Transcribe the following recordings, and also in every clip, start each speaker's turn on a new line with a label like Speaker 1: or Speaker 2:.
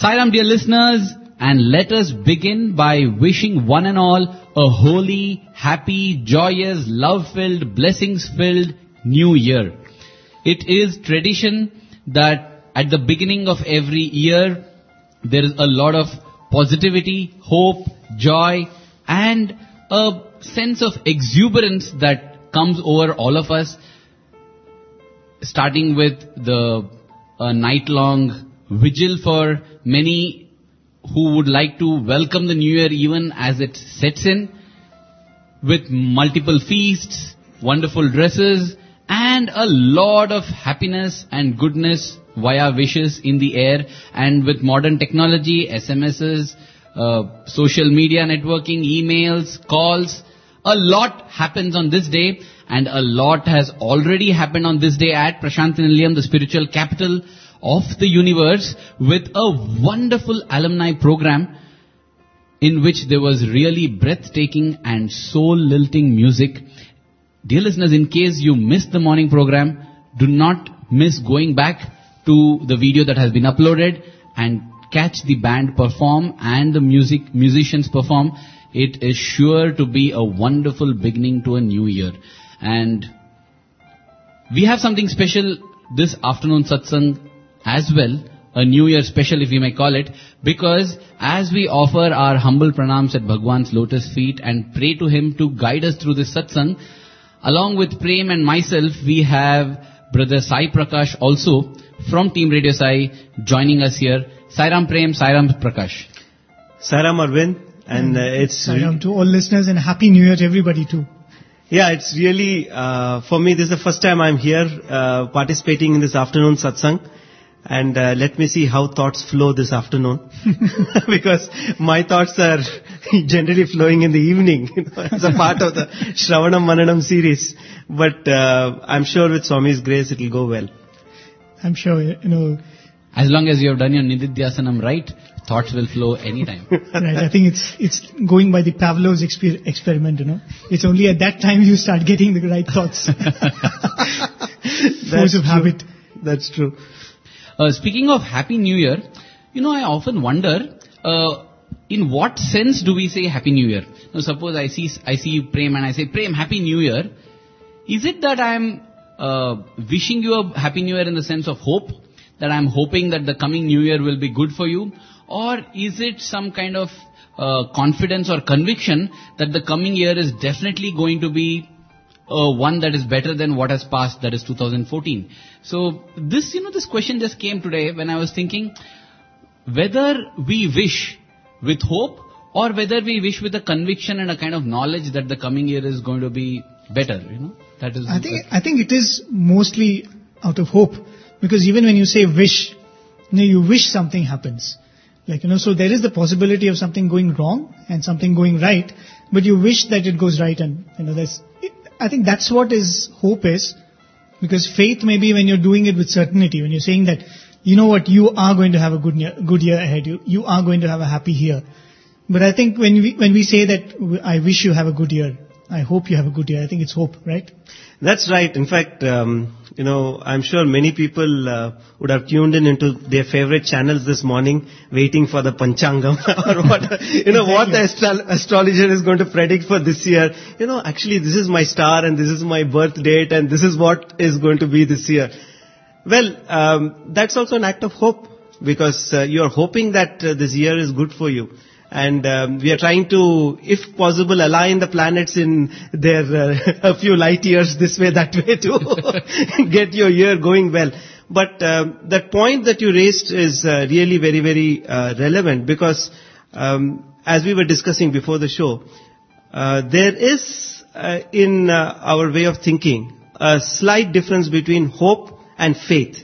Speaker 1: Sairam, dear listeners, and let us begin by wishing one and all a holy, happy, joyous, love-filled, blessings-filled New Year. It is tradition that at the beginning of every year, there is a lot of positivity, hope, joy, and a sense of exuberance that comes over all of us, starting with the night-long vigil for many who would like to welcome the New Year even as it sets in, with multiple feasts, wonderful dresses, and a lot of happiness and goodness via wishes in the air. And with modern technology, SMSs, social media networking, emails, calls, a lot happens on this day, and a lot has already happened on this day at Prashanthi Nilayam, the spiritual capital of the universe, with a wonderful alumni program in which there was really breathtaking and soul-lilting music. Dear listeners, in case you missed the morning program, do not miss going back to the video that has been uploaded and catch the band perform and the musicians perform. It is sure to be a wonderful beginning to a new year. And we have something special this afternoon satsang as well, a New Year special if we may call it, because as we offer our humble pranams at Bhagwan's lotus feet and pray to him to guide us through this satsang, along with Prem and myself, we have Brother Sai Prakash also from Team Radio Sai joining us here. Sairam Prem, Sairam Prakash.
Speaker 2: Sairam Arvind, and it's...
Speaker 3: Sairam to all listeners, and Happy New Year to everybody too.
Speaker 2: Yeah, it's really, for me, this is the first time I'm here participating in this afternoon satsang. And let me see how thoughts flow this afternoon. Because my thoughts are generally flowing in the evening as a part of the Shravanam Mananam series. But I'm sure with Swami's grace it will go well.
Speaker 3: I'm sure,
Speaker 1: as long as you have done your Nididhyasanam right, thoughts will flow anytime.
Speaker 3: Right, I think it's going by the Pavlov's experiment, It's only at that time you start getting the right thoughts. Force of habit.
Speaker 2: That's true.
Speaker 1: Speaking of Happy New Year, I often wonder, in what sense do we say Happy New Year? Now, suppose I see Prem and I say, Prem, Happy New Year. Is it that I'm wishing you a Happy New Year in the sense of hope? That I'm hoping that the coming New Year will be good for you? Or is it some kind of confidence or conviction that the coming year is definitely going to be one that is better than what has passed, that is 2014. So this question just came today when I was thinking whether we wish with hope or whether we wish with a conviction and a kind of knowledge that the coming year is going to be better. That is.
Speaker 3: I think it is mostly out of hope, because even when you say wish, you wish something happens. So there is the possibility of something going wrong and something going right, but you wish that it goes right, and I think that's what hope is, because faith may be when you're doing it with certainty, when you're saying that, you are going to have a good year ahead, you are going to have a happy year. But I think when we say that, I wish you have a good year, I hope you have a good year, I think it's hope, right?
Speaker 2: That's right. In fact, I'm sure many people would have tuned into their favorite channels this morning, waiting for the Panchangam or what, what the astrologer is going to predict for this year. Actually this is my star and this is my birth date and this is what is going to be this year. Well, that's also an act of hope, because you are hoping that this year is good for you. And we are trying to, if possible, align the planets in their a few light years this way, that way to get your year going well. But that point that you raised is really very, very relevant, because as we were discussing before the show, there is in our way of thinking a slight difference between hope and faith.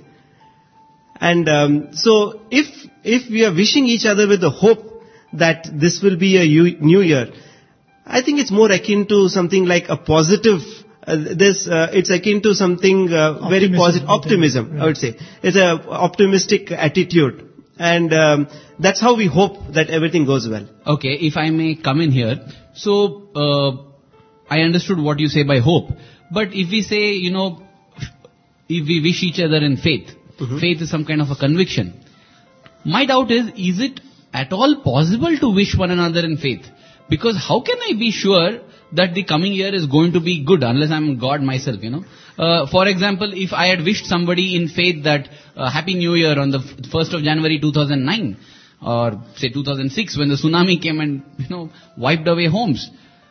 Speaker 2: And so if we are wishing each other with the hope that this will be a new year, I think it's more akin to something like a positive, it's akin to something very positive, optimism, right. I would say. It's an optimistic attitude. And that's how we hope that everything goes well.
Speaker 1: Okay, if I may come in here. So, I understood what you say by hope. But if we say, if we wish each other in faith, faith is some kind of a conviction. My doubt is it at all possible to wish one another in faith? Because how can I be sure that the coming year is going to be good unless I'm God myself, For example, if I had wished somebody in faith that Happy New Year on the 1st of January 2009, or say 2006 when the tsunami came and, wiped away homes,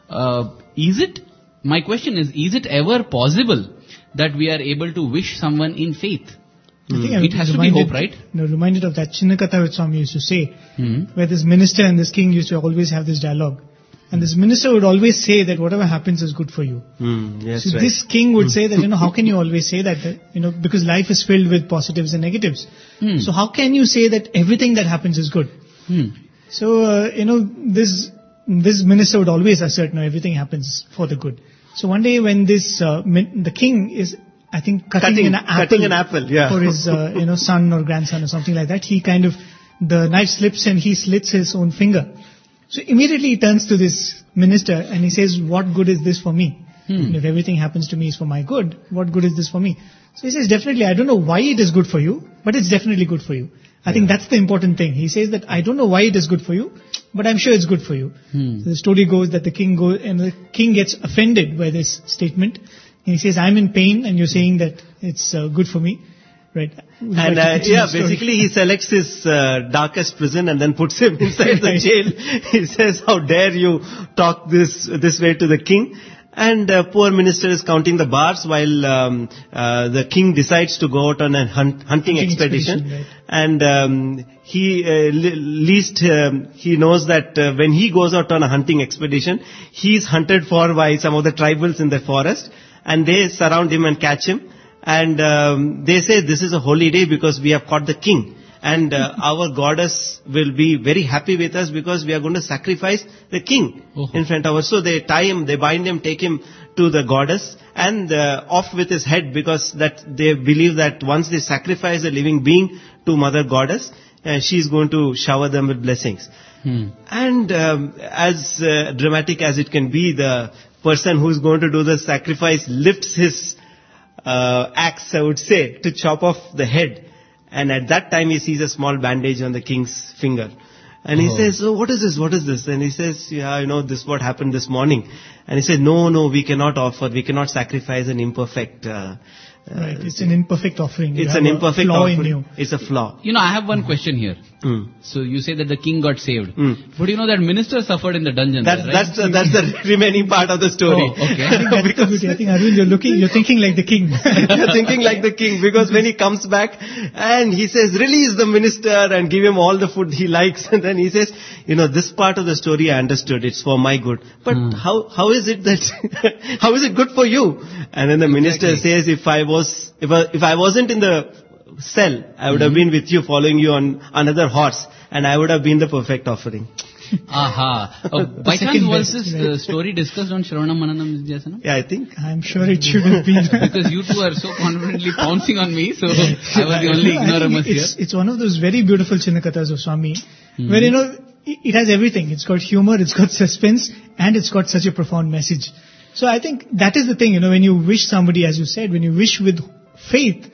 Speaker 1: my question is it ever possible that we are able to wish someone in faith?
Speaker 3: I think
Speaker 1: It has to be hope, right?
Speaker 3: Reminded of that Chinnakatha which Swami used to say, where this minister and this king used to always have this dialogue. And this minister would always say that whatever happens is good for you.
Speaker 2: Yes,
Speaker 3: So
Speaker 2: right.
Speaker 3: this king would say that, how can you always say that, because life is filled with positives and negatives. So how can you say that everything that happens is good? So, this minister would always assert, no, everything happens for the good. So one day when the king is, I think, cutting an apple
Speaker 2: yeah.
Speaker 3: for his, son or grandson or something like that, the knife slips and he slits his own finger. So immediately he turns to this minister and he says, what good is this for me? If everything happens to me is for my good, what good is this for me? So he says, definitely, I don't know why it is good for you, but it's definitely good for you. I think that's the important thing. He says that I don't know why it is good for you, but I'm sure it's good for you. So the story goes that the king gets offended by this statement. And he says, I'm in pain and you're saying that it's good for me. Right.
Speaker 2: And basically he selects his darkest prison and then puts him inside the jail. He says, how dare you talk this way to the king? And poor minister is counting the bars while the king decides to go out on a hunting expedition.
Speaker 3: Right.
Speaker 2: And he knows that when he goes out on a hunting expedition, he is hunted for by some of the tribals in the forest, and they surround him and catch him. And they say this is a holy day because we have caught the king. And our goddess will be very happy with us because we are going to sacrifice the king in front of us. So they tie him, they bind him, take him to the goddess and off with his head, because that they believe that once they sacrifice a living being to Mother Goddess, she is going to shower them with blessings. And as dramatic as it can be, the person who is going to do the sacrifice lifts his axe, I would say, to chop off the head. And at that time he sees a small bandage on the king's finger. And he says, oh, what is this? What is this? And he says, this is what happened this morning. And he said, no, we cannot sacrifice an imperfect,
Speaker 3: right, it's an imperfect offering.
Speaker 2: It's an imperfect
Speaker 3: flaw
Speaker 2: offering.
Speaker 3: in you.
Speaker 2: It's a flaw.
Speaker 1: I have one question here. So you say that the king got saved. But that minister suffered in the dungeon.
Speaker 2: That's the remaining part of the story.
Speaker 1: Oh, okay.
Speaker 3: I think that's the beauty. I think, Arvind, you're thinking like the king.
Speaker 2: You're thinking like the king, because when he comes back and he says, release the minister and give him all the food he likes, and then he says, this part of the story I understood, it's for my good. But how is it that, how is it good for you? And then the minister says, if I wasn't in the cell, I would have been with you, following you on another horse, and I would have been the perfect offering.
Speaker 1: By chance was this story discussed on Shravanam Mananam Vyasana?
Speaker 2: Yeah, I think.
Speaker 3: I'm sure it should have been.
Speaker 1: Because you two are so confidently pouncing on me, so I was the only ignoramus here.
Speaker 3: It's one of those very beautiful Chinnakathas of Swami, where, it has everything. It's got humor, it's got suspense, and it's got such a profound message. So I think that is the thing, when you wish somebody, as you said, when you wish with faith,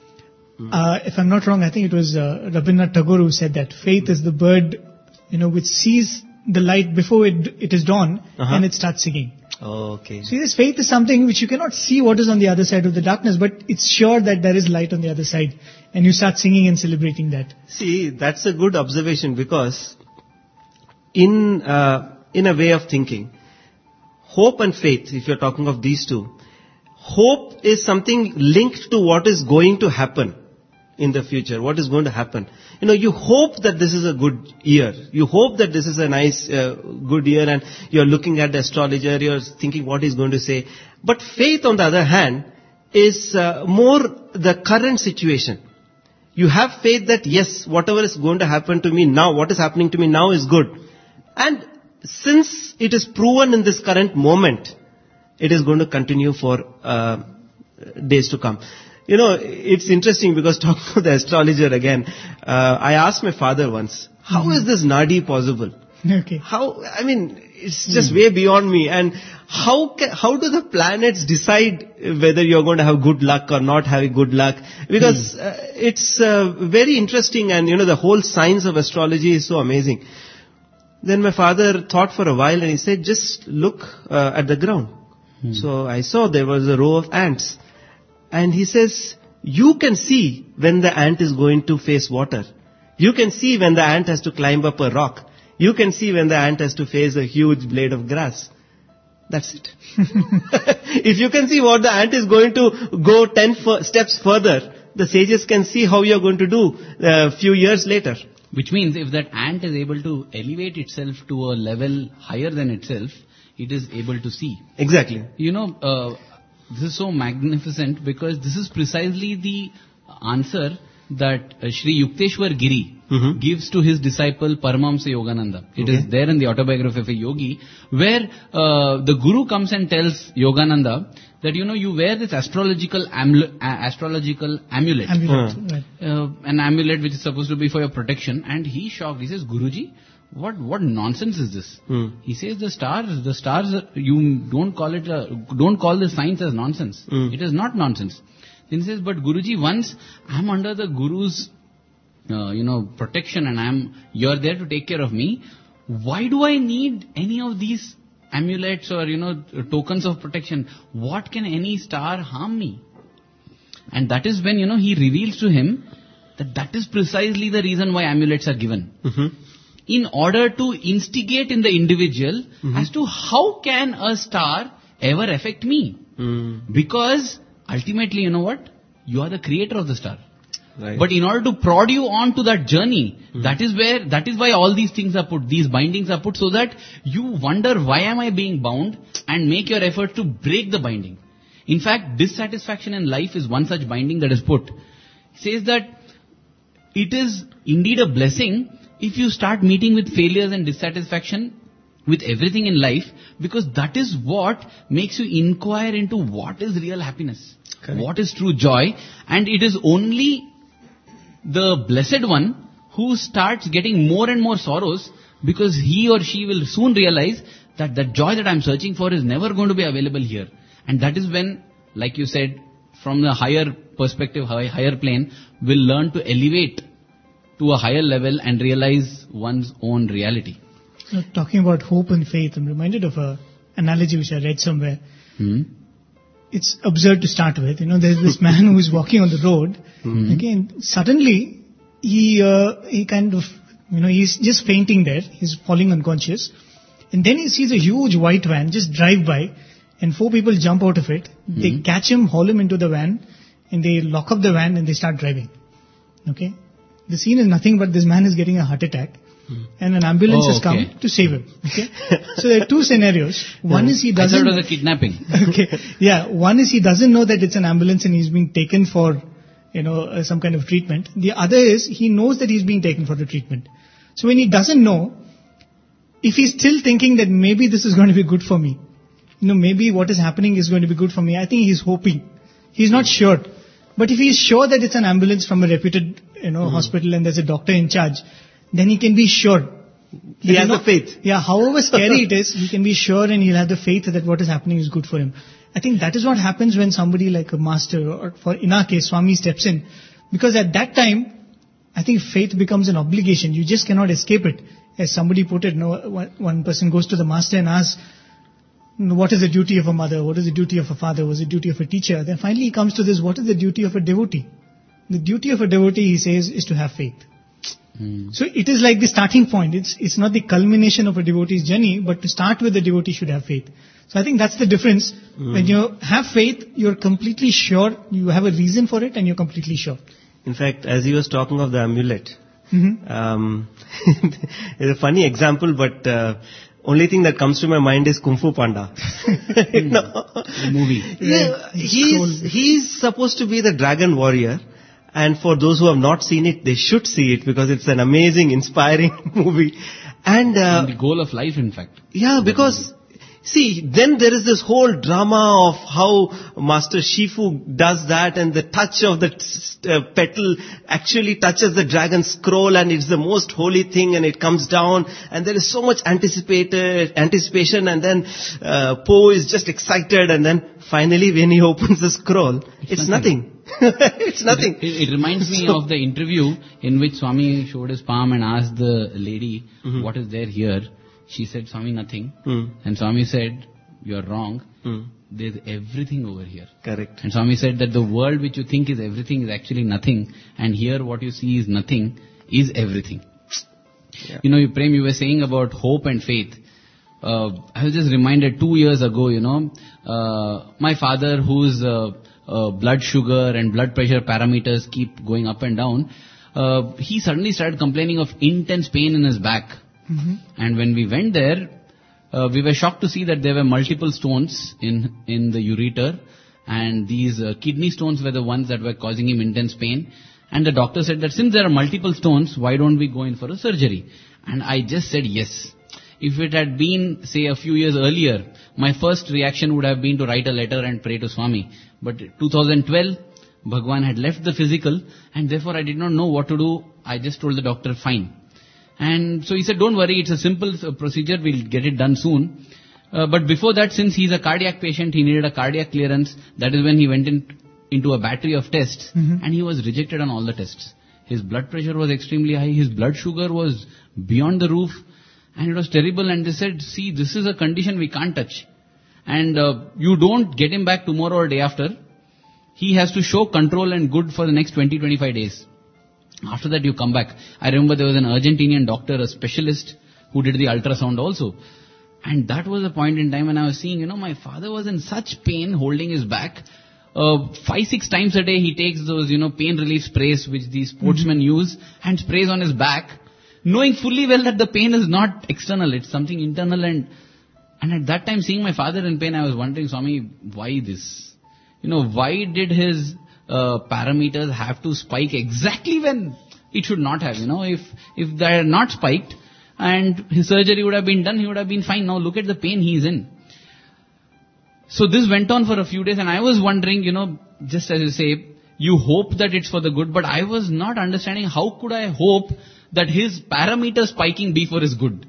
Speaker 3: if I'm not wrong, I think it was Rabindranath Tagore who said that faith is the bird, which sees the light before it is dawn, and it starts singing.
Speaker 2: Okay.
Speaker 3: So this faith is something which you cannot see what is on the other side of the darkness, but it's sure that there is light on the other side, and you start singing and celebrating that.
Speaker 2: See, that's a good observation, because in a way of thinking, hope and faith, if you're talking of these two, hope is something linked to what is going to happen in the future, what is going to happen. You hope that this is a good year. You hope that this is a nice, good year, and you're looking at the astrologer, you're thinking what he's going to say. But faith, on the other hand, is more the current situation. You have faith that, yes, whatever is going to happen to me now, what is happening to me now is good. And since it is proven in this current moment, it is going to continue for days to come. It's interesting, because talking to the astrologer again, I asked my father once, how is this Nadi possible?
Speaker 3: Okay.
Speaker 2: It's just way beyond me. And how do the planets decide whether you're going to have good luck or not having good luck? Because it's very interesting, and the whole science of astrology is so amazing. Then my father thought for a while and he said, just look at the ground. So I saw there was a row of ants. And he says, you can see when the ant is going to face water. You can see when the ant has to climb up a rock. You can see when the ant has to face a huge blade of grass. That's it. If you can see what the ant is going to go 10 steps further, the sages can see how you're going to do a few years later.
Speaker 1: Which means if that ant is able to elevate itself to a level higher than itself, it is able to see.
Speaker 2: Exactly.
Speaker 1: This is so magnificent because this is precisely the answer that Sri Yukteswar Giri gives to his disciple Paramahamsa Yogananda. It is there in the autobiography of a yogi, where the Guru comes and tells Yogananda that, you wear this astrological amulet.
Speaker 3: Right.
Speaker 1: An amulet which is supposed to be for your protection. And he's shocked. He says, Guruji, what nonsense is this? He says the stars, you don't call the science as nonsense. It is not nonsense. Then he says, but Guruji, once I'm under the Guru's, protection and you're there to take care of me, why do I need any of these amulets or, tokens of protection? What can any star harm me? And that is when, he reveals to him that is precisely the reason why amulets are given. In order to instigate in the individual as to how can a star ever affect me? Because ultimately, you know what? You are the creator of the star.
Speaker 2: Right.
Speaker 1: But in order to prod you on to that journey, that is why all these things are put, these bindings are put, so that you wonder, why am I being bound, and make your effort to break the binding. In fact, dissatisfaction in life is one such binding that is put. It says that it is indeed a blessing if you start meeting with failures and dissatisfaction with everything in life, because that is what makes you inquire into what is real happiness, what is true joy, and it is only the blessed one who starts getting more and more sorrows, because he or she will soon realize that the joy that I'm searching for is never going to be available here. And that is when, like you said, from the higher perspective, higher plane, will learn to elevate to a higher level and realize one's own reality.
Speaker 3: Talking about hope and faith, I'm reminded of an analogy which I read somewhere. It's absurd to start with. There's this man who is walking on the road. Okay, and suddenly he kind of, he's just fainting there. He's falling unconscious. And then he sees a huge white van just drive by, and 4 people jump out of it. They catch him, haul him into the van, and they lock up the van and they start driving. Okay? The scene is nothing but this man is getting a heart attack. And an ambulance has come to save him. Okay? So there are 2 scenarios. One is he doesn't...
Speaker 1: I thought it was a kidnapping.
Speaker 3: Okay. Yeah. One is he doesn't know that it's an ambulance and he's being taken for, some kind of treatment. The other is he knows that he's being taken for the treatment. So when he doesn't know, if he's still thinking that maybe this is going to be good for me, maybe what is happening is going to be good for me, I think he's hoping. He's not sure. But if he's sure that it's an ambulance from a reputed, hospital and there's a doctor in charge, then he can be sure.
Speaker 2: He has the faith.
Speaker 3: Yeah, however scary it is, he can be sure and he'll have the faith that what is happening is good for him. I think that is what happens when somebody like a master, or in our case, Swami steps in. Because at that time, I think faith becomes an obligation. You just cannot escape it. As somebody put it, one person goes to the master and asks, what is the duty of a mother? What is the duty of a father? What is the duty of a teacher? Then finally he comes to this, what is the duty of a devotee? The duty of a devotee, he says, is to have faith. So it is like the starting point. It's not the culmination of a devotee's journey, but to start with, the devotee should have faith. So I think that's the difference. When you have faith, you're completely sure, you have a reason for it, and you're completely sure.
Speaker 2: In fact, as he was talking of the amulet, it's a funny example, but only thing that comes to my mind is Kung Fu Panda.
Speaker 1: The movie.
Speaker 2: Yeah, he's supposed to be the dragon warrior. And for those who have not seen it, they should see it because it's an amazing, inspiring movie. And
Speaker 1: the goal of life, in fact.
Speaker 2: Yeah, because See, then there is this whole drama of how Master Shifu does that, and the touch of the petal actually touches the dragon scroll, and it's the most holy thing, and it comes down, and there is so much anticipation, and then Poe is just excited, and then finally when he opens the scroll, it's nothing. It's nothing.
Speaker 1: It reminds me of the interview in which Swami showed his palm and asked the lady, what is there here? She said, Swami, nothing. And Swami said, you are wrong. There's everything over here.
Speaker 2: Correct.
Speaker 1: And Swami said that the world which you think is everything is actually nothing. And here what you see is nothing is everything.
Speaker 2: Yeah.
Speaker 1: You know, Prem, you were saying about hope and faith. I was just reminded 2 years ago, my father, whose blood sugar and blood pressure parameters keep going up and down, he suddenly started complaining of intense pain in his back. And when we went there, we were shocked to see that there were multiple stones in the ureter, and these kidney stones were the ones that were causing him intense pain. And the doctor said that since there are multiple stones, why don't we go in for a surgery? And I just said yes. If it had been, say, a few years earlier, my first reaction would have been to write a letter and pray to Swami. But 2012, Bhagwan had left the physical, and therefore I did not know what to do. I just told the doctor, fine. And so he said, don't worry, it's a simple procedure, we'll get it done soon. But before that, since he's a cardiac patient, he needed a cardiac clearance. That is when he went into a battery of tests, and he was rejected on all the tests. His blood pressure was extremely high, his blood sugar was beyond the roof, and it was terrible. And they said, see, this is a condition we can't touch. And you don't get him back tomorrow or day after. He has to show control and good for the next 20-25 days. After that, you come back. I remember there was an Argentinian doctor, a specialist, who did the ultrasound also. And that was a point in time when I was seeing, my father was in such pain holding his back. 5-6 times a day he takes those, pain relief sprays which these sportsmen use and sprays on his back, knowing fully well that the pain is not external, it's something internal. And at that time, seeing my father in pain, I was wondering, Swami, why this? Why did his parameters have to spike exactly when it should not have? If they had not spiked and his surgery would have been done, he would have been fine. Now look at the pain he is in. So this went on for a few days, and I was wondering, just as you say, you hope that it's for the good, but I was not understanding how could I hope that his parameter spiking be for his good.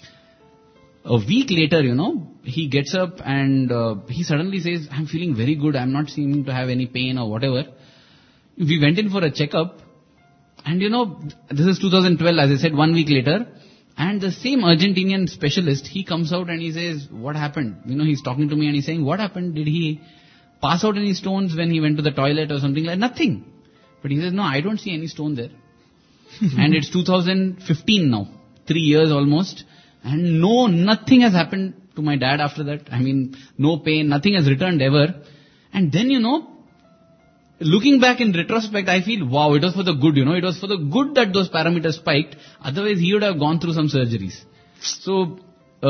Speaker 1: A week later, he gets up and he suddenly says, I'm feeling very good, I'm not seeming to have any pain or whatever. We went in for a checkup, and this is 2012, as I said, 1 week later, and the same Argentinian specialist, he comes out and he says, what happened? He's talking to me and he's saying, what happened? Did he pass out any stones when he went to the toilet or something like that? Nothing. But he says, no, I don't see any stone there. And it's 2015 now, 3 years almost. And nothing has happened to my dad after that. I mean, no pain, nothing has returned ever. And then, looking back in retrospect, I feel, wow, it was for the good, it was for the good that those parameters spiked. Otherwise, he would have gone through some surgeries. So,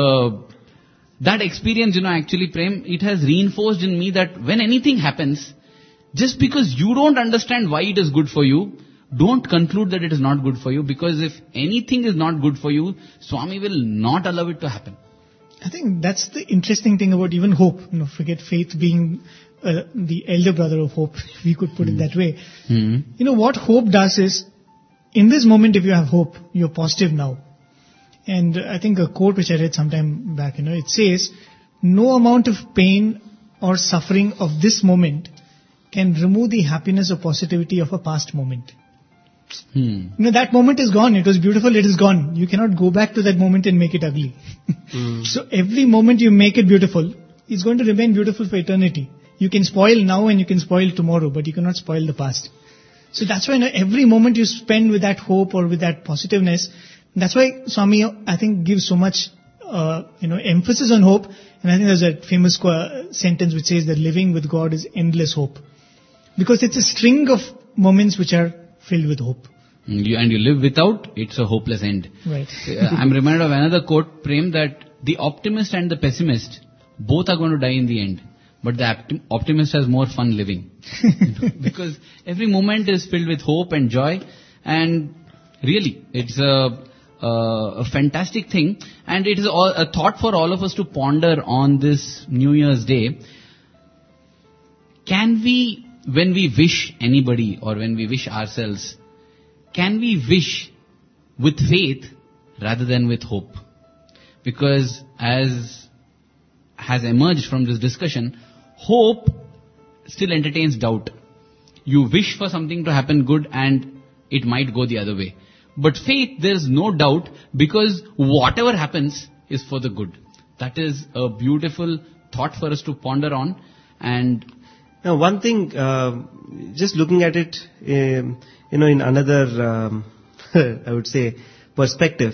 Speaker 1: that experience, actually, Prem, it has reinforced in me that when anything happens, just because you don't understand why it is good for you, don't conclude that it is not good for you, because if anything is not good for you, Swami will not allow it to happen.
Speaker 3: I think that's the interesting thing about even hope. Forget faith being the elder brother of hope, if we could put it that way. What hope does is, in this moment, if you have hope, you're positive now. And I think a quote which I read sometime back, it says, no amount of pain or suffering of this moment can remove the happiness or positivity of a past moment. That moment is gone. It was beautiful. It is gone. You cannot go back to that moment and make it ugly. So every moment you make it beautiful, it's going to remain beautiful for eternity. You can spoil now and you can spoil tomorrow, but you cannot spoil the past. So that's why every moment you spend with that hope or with that positiveness, that's why Swami, I think, gives so much, emphasis on hope. And I think there's a famous sentence which says that living with God is endless hope. Because it's a string of moments which are filled with hope.
Speaker 1: And you live without, it's a hopeless end.
Speaker 3: Right.
Speaker 1: I'm reminded of another quote, Prem, that the optimist and the pessimist, both are going to die in the end. But the optimist has more fun living. Because every moment is filled with hope and joy. And really, it's a fantastic thing, and it is a thought for all of us to ponder on this New Year's Day. Can we, when we wish anybody or when we wish ourselves, can we wish with faith rather than with hope? Because as has emerged from this discussion, hope still entertains doubt. You wish for something to happen good and it might go the other way. But faith, there is no doubt, because whatever happens is for the good. That is a beautiful thought for us to ponder on. And
Speaker 2: now, one thing, just looking at it, in another, I would say, perspective,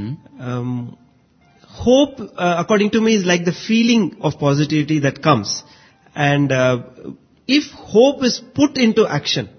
Speaker 2: hope, according to me, is like the feeling of positivity that comes. And if hope is put into action,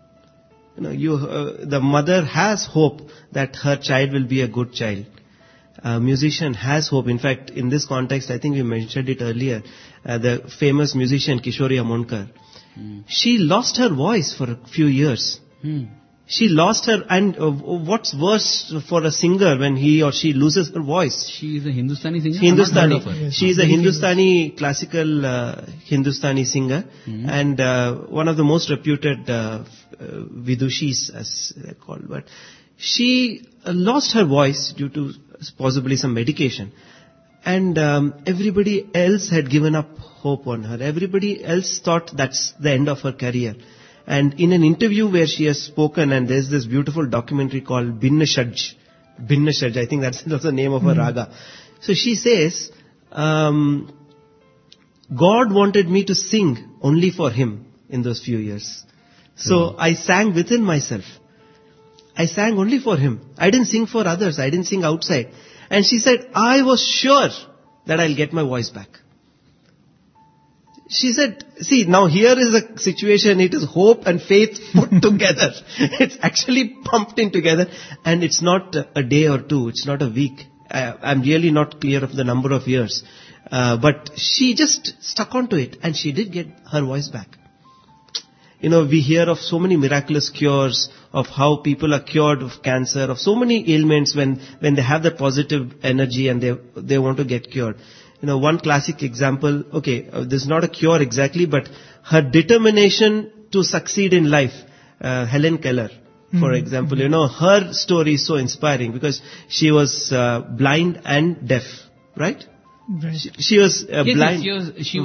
Speaker 2: the mother has hope that her child will be a good child. A musician has hope. In fact, in this context, I think we mentioned it earlier, the famous musician Kishori Amonkar. She lost her voice for a few years. She lost her, and what's worse for a singer when he or she loses her voice?
Speaker 1: She is a Hindustani singer?
Speaker 2: Hindustani. She is a Hindustani, classical Hindustani singer, and one of the most reputed vidushis, as they're called. But she lost her voice due to possibly some medication. And everybody else had given up hope on her. Everybody else thought that's the end of her career. And in an interview where she has spoken, and there's this beautiful documentary called Bhinna Shaj, I think that's the name of her raga. So she says, God wanted me to sing only for Him in those few years. So I sang within myself. I sang only for Him. I didn't sing for others. I didn't sing outside. And she said, I was sure that I'll get my voice back. She said, see, now here is a situation, it is hope and faith put together. It's actually pumped in together, and it's not a day or two, it's not a week. I'm really not clear of the number of years. But she just stuck onto it, and she did get her voice back. We hear of so many miraculous cures, of how people are cured of cancer, of so many ailments when they have that positive energy and they want to get cured. One classic example, this is not a cure exactly, but her determination to succeed in life, Helen Keller, for example, her story is so inspiring because she was blind and deaf, right?
Speaker 3: Right.
Speaker 2: She was blind.
Speaker 1: Yes, she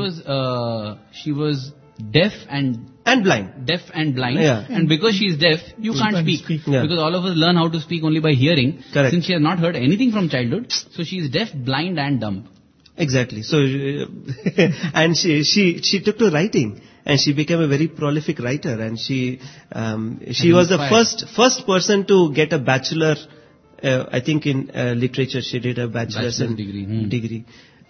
Speaker 1: was deaf and
Speaker 2: blind.
Speaker 1: Deaf and blind.
Speaker 2: Yeah.
Speaker 1: And because she is deaf, you can't speak.
Speaker 2: Yeah.
Speaker 1: Because all of us learn how to speak only by hearing.
Speaker 2: Correct.
Speaker 1: Since she has not heard anything from childhood, so she is deaf, blind and dumb.
Speaker 2: Exactly. So, and she took to writing, and she became a very prolific writer, and she was the first person to get a bachelor, I think in literature. She did a bachelor's degree.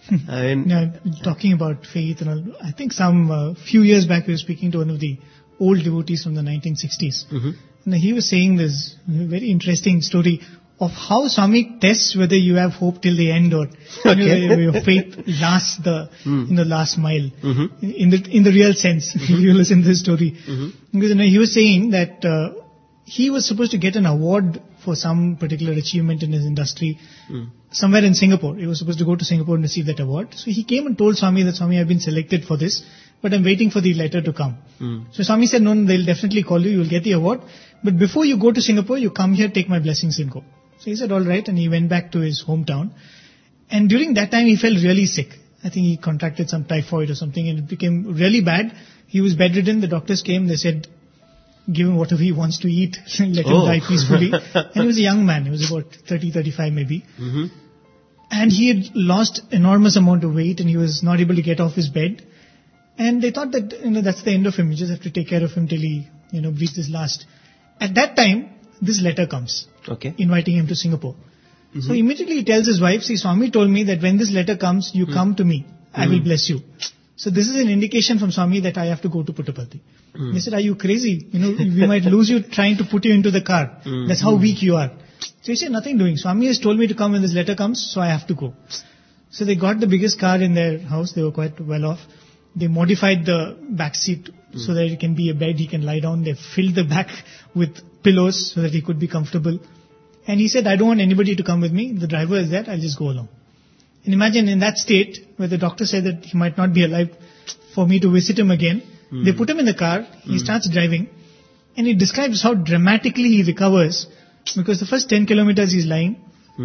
Speaker 3: Talking about faith and all, I think some few years back we were speaking to one of the old devotees from the 1960s. And he was saying this very interesting story of how Swami tests whether you have hope till the end or your faith lasts the last mile in the real sense. If you listen to this story, because he was saying that he was supposed to get an award for some particular achievement in his industry somewhere in Singapore. He was supposed to go to Singapore and receive that award. So he came and told Swami that, Swami, I've been selected for this, but I'm waiting for the letter to come. So Swami said, no, they'll definitely call you, you'll get the award. But before you go to Singapore, you come here, take my blessings and go. So he said, all right, and he went back to his hometown. And during that time, he felt really sick. I think he contracted some typhoid or something, and it became really bad. He was bedridden. The doctors came. They said, give him whatever he wants to eat. Let him die peacefully. And he was a young man. He was about 30, 35 maybe. And he had lost enormous amount of weight, and he was not able to get off his bed. And they thought that, that's the end of him. You just have to take care of him till he, breathes his last. At that time, this letter comes. Inviting him to Singapore. So immediately he tells his wife, see, Swami told me that when this letter comes, you come to me. I will bless you. So this is an indication from Swami that I have to go to Puttaparthi. They said, are you crazy? We might lose you trying to put you into the car. That's how weak you are. So he said, nothing doing. Swami has told me to come when this letter comes, so I have to go. So they got the biggest car in their house. They were quite well off. They modified the back seat so that it can be a bed he can lie down. They filled the back with pillows so that he could be comfortable. And he said, I don't want anybody to come with me. The driver is there. I'll just go along. And imagine in that state where the doctor said that he might not be alive for me to visit him again. They put him in the car. He starts driving. And he describes how dramatically he recovers. Because the first 10 kilometers he's lying.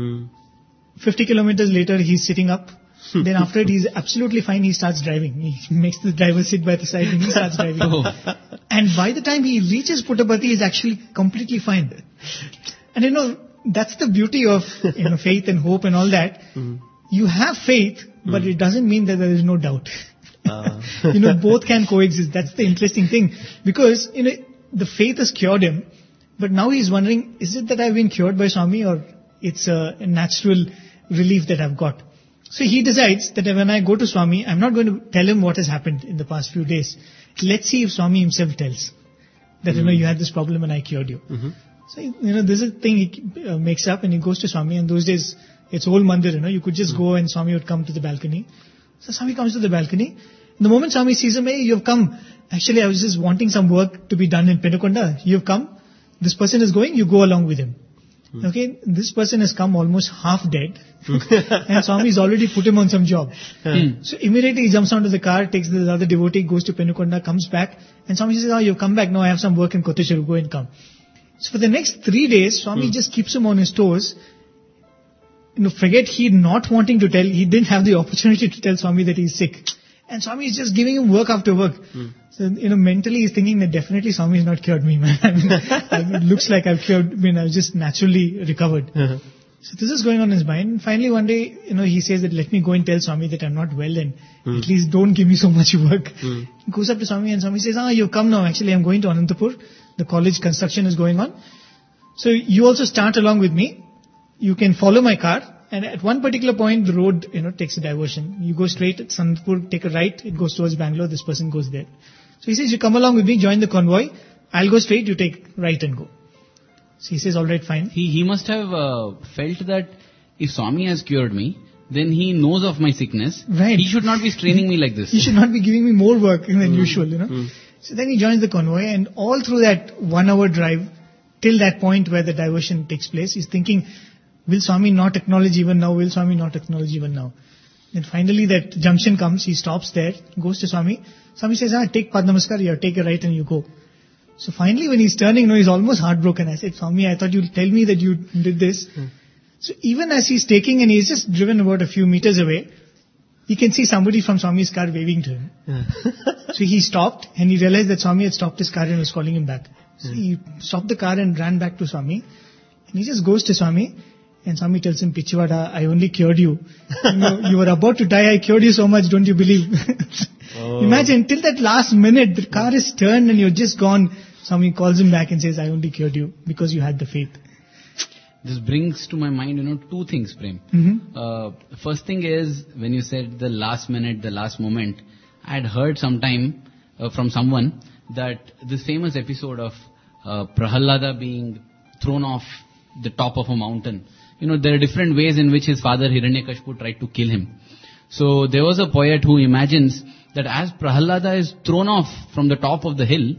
Speaker 3: 50 kilometers later he's sitting up. Then after it he's absolutely fine. He starts driving. He makes the driver sit by the side and he starts driving. And by the time he reaches Puttaparthi, he's actually completely fine. And that's the beauty of faith and hope and all that. You have faith, but it doesn't mean that there is no doubt. Both can coexist. That's the interesting thing. Because, the faith has cured him, but now he's wondering, is it that I've been cured by Swami or it's a natural relief that I've got? So he decides that when I go to Swami, I'm not going to tell him what has happened in the past few days. Let's see if Swami himself tells that, you had this problem and I cured you. So, this is a thing he makes up and he goes to Swami, and those days it's old mandir, you could just go and Swami would come to the balcony. So Swami comes to the balcony. The moment Swami sees him, hey, you've come. Actually, I was just wanting some work to be done in Penukonda. You've come. This person is going, you go along with him. Okay, this person has come almost half dead. And Swami's already put him on some job. So immediately he jumps onto the car, takes the other devotee, goes to Penukonda, comes back. And Swami says, you've come back. Now I have some work in Kottachuru. Go and come. So for the next 3 days, Swami just keeps him on his toes. Forget he not wanting to tell. He didn't have the opportunity to tell Swami that he's sick. And Swami is just giving him work after work. So, mentally he's thinking that definitely Swami has not cured me, man. It looks like I've I've just naturally recovered. So this is going on in his mind. And finally one day, he says that let me go and tell Swami that I'm not well and at least don't give me so much work. He goes up to Swami and Swami says, you've come now. Actually, I'm going to Anantapur. The college construction is going on. So you also start along with me. You can follow my car. And at one particular point, the road, takes a diversion. You go straight at Sanatpur, take a right, it goes towards Bangalore, this person goes there. So he says, you come along with me, join the convoy, I'll go straight, you take right and go. So he says, alright, fine.
Speaker 1: He must have felt that if Swami has cured me, then he knows of my sickness.
Speaker 3: Right.
Speaker 1: He should not be straining me like this.
Speaker 3: He should not be giving me more work than usual, So then he joins the convoy, and all through that 1 hour drive, till that point where the diversion takes place, he's thinking, will Swami not acknowledge even now? Will Swami not acknowledge even now? Then finally that junction comes, he stops there, goes to Swami. Swami says, take Pad Namaskar here, take a right and you go. So finally when he's turning, he's almost heartbroken. I said, Swami, I thought you'd tell me that you did this. So even as he's taking, and he's just driven about a few meters away, he can see somebody from Swami's car waving to him. So he stopped and he realized that Swami had stopped his car and was calling him back. So he stopped the car and ran back to Swami. And he just goes to Swami. And Swami tells him, Pichivada, I only cured you. You were about to die, I cured you so much, don't you believe? Imagine, till that last minute, the car is turned and you're just gone. Swami calls him back and says, I only cured you because you had the faith.
Speaker 1: This brings to my mind, two things, Prem. First thing is, when you said the last minute, the last moment, I had heard sometime from someone that this famous episode of Prahalada being thrown off the top of a mountain. There are different ways in which his father Hiranyakashipu tried to kill him. So there was a poet who imagines that as Prahalada is thrown off from the top of the hill,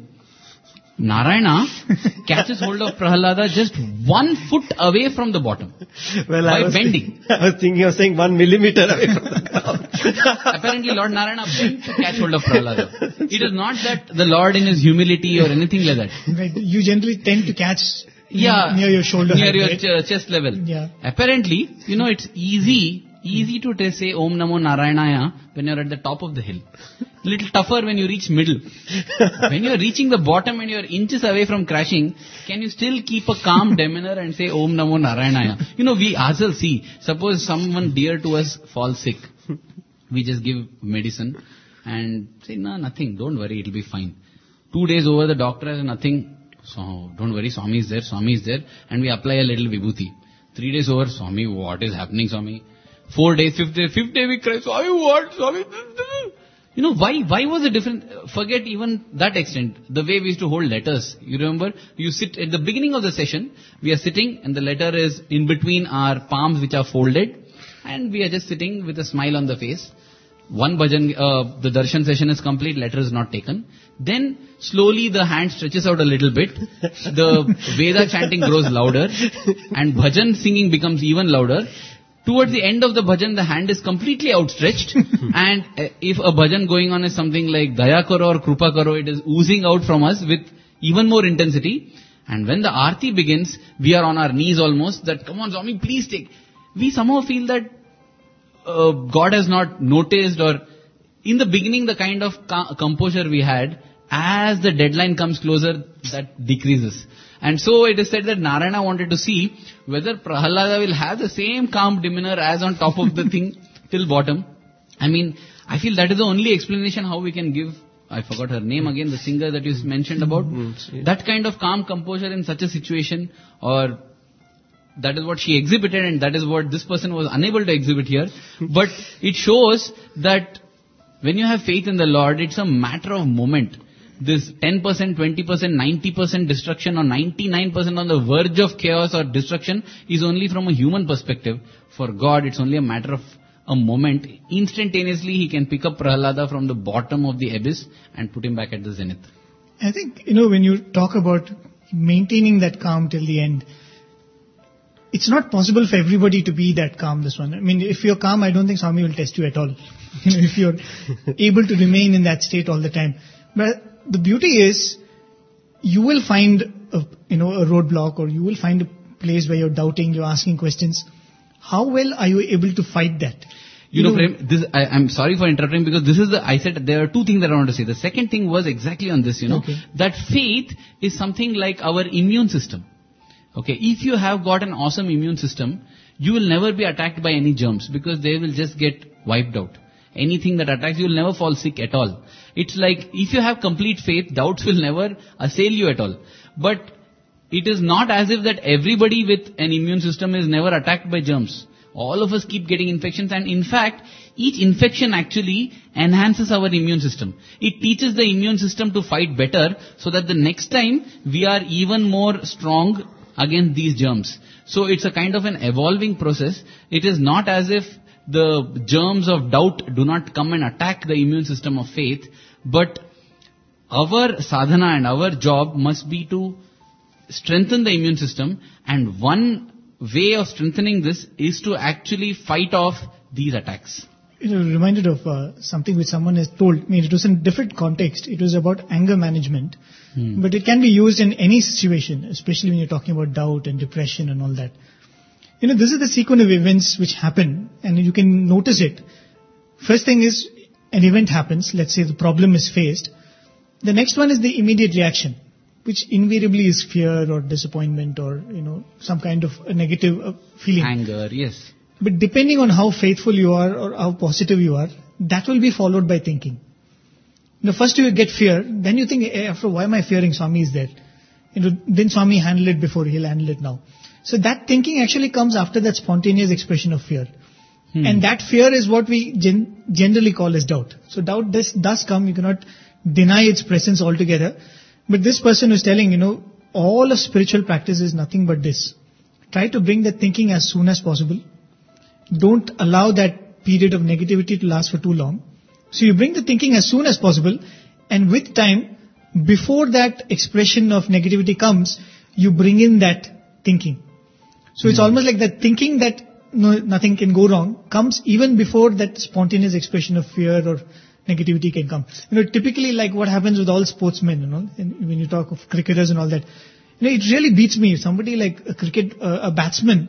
Speaker 1: Narayana catches hold of Prahalada just 1 foot away from the bottom by bending.
Speaker 2: I was thinking of saying 1 millimeter away from the ground.
Speaker 1: Apparently Lord Narayana bent to catch hold of Prahalada. It is not that the Lord in his humility or anything like that.
Speaker 3: Right. You generally tend to catch near your shoulder.
Speaker 1: Near your
Speaker 3: right?
Speaker 1: chest level.
Speaker 3: Yeah.
Speaker 1: Apparently, it's easy to say Om Namo Narayanaya when you're at the top of the hill. Little tougher when you reach middle. When you're reaching the bottom and you're inches away from crashing, can you still keep a calm demeanor and say Om Namo Narayanaya? We ourselves see, suppose someone dear to us falls sick. We just give medicine and say, no, nothing, don't worry, it'll be fine. 2 days over, the doctor has nothing. So, don't worry, Swami is there, and we apply a little vibhuti. 3 days over, Swami, what is happening, Swami? 4 days, fifth day we cry, Swami, what, Swami? Why was it different? Forget even that extent. The way we used to hold letters. You remember? You sit at the beginning of the session, we are sitting, and the letter is in between our palms which are folded, and we are just sitting with a smile on the face. one bhajan, the darshan session is complete, letter is not taken. Then slowly the hand stretches out a little bit, the Veda chanting grows louder, and bhajan singing becomes even louder. Towards the end of the bhajan, the hand is completely outstretched, and if a bhajan going on is something like Daya Karo or Krupa Karo, it is oozing out from us with even more intensity. And when the Aarti begins, we are on our knees almost, that, come on Swami, please take. We somehow feel that God has not noticed, or in the beginning the kind of composure we had, as the deadline comes closer, that decreases. And so it is said that Narayana wanted to see whether Prahalada will have the same calm demeanor as on top of the thing till bottom. I mean, I feel that is the only explanation how we can give, I forgot her name again, the singer that you mentioned about, that kind of calm composure in such a situation, or that is what she exhibited and that is what this person was unable to exhibit here. But it shows that when you have faith in the Lord, it's a matter of moment. This 10%, 20%, 90% destruction or 99% on the verge of chaos or destruction is only from a human perspective. For God, it's only a matter of a moment. Instantaneously, He can pick up Prahalada from the bottom of the abyss and put him back at the zenith.
Speaker 3: I think, when you talk about maintaining that calm till the end, it's not possible for everybody to be that calm, this one. I mean, if you're calm, I don't think Swami will test you at all. If you're able to remain in that state all the time. But the beauty is, you will find a roadblock, or you will find a place where you're doubting, you're asking questions. How well are you able to fight that?
Speaker 1: Prem, I'm sorry for interrupting, because this is I said there are two things that I want to say. The second thing was exactly on this,
Speaker 3: Okay.
Speaker 1: that faith is something like our immune system. Okay, if you have got an awesome immune system, you will never be attacked by any germs, because they will just get wiped out. Anything that attacks you will never fall sick at all. It's like, if you have complete faith, doubts will never assail you at all. But it is not as if that everybody with an immune system is never attacked by germs. All of us keep getting infections, and in fact, each infection actually enhances our immune system. It teaches the immune system to fight better, so that the next time we are even more strong against these germs. So it's a kind of an evolving process. It is not as if the germs of doubt do not come and attack the immune system of faith, but our sadhana and our job must be to strengthen the immune system, and one way of strengthening this is to actually fight off these attacks.
Speaker 3: Reminded of something which someone has told. I mean, it was in a different context. It was about anger management. But it can be used in any situation, especially when you're talking about doubt and depression and all that. This is the sequence of events which happen, and you can notice it. First thing is, an event happens, let's say the problem is faced. The next one is the immediate reaction, which invariably is fear or disappointment or, some kind of a negative feeling.
Speaker 1: Anger, yes.
Speaker 3: But depending on how faithful you are or how positive you are, that will be followed by thinking. First you get fear, then you think, after why am I fearing? Swami is there. Then Swami handled it before, he'll handle it now. So that thinking actually comes after that spontaneous expression of fear. And that fear is what we generally call as doubt. So doubt does come, you cannot deny its presence altogether. But this person is telling, all of spiritual practice is nothing but this. Try to bring that thinking as soon as possible. Don't allow that period of negativity to last for too long. So you bring the thinking as soon as possible, and with time, before that expression of negativity comes, you bring in that thinking. So it's almost like that thinking that nothing can go wrong comes even before that spontaneous expression of fear or negativity can come. Typically like what happens with all sportsmen, and when you talk of cricketers and all that, it really beats me. Somebody like a batsman,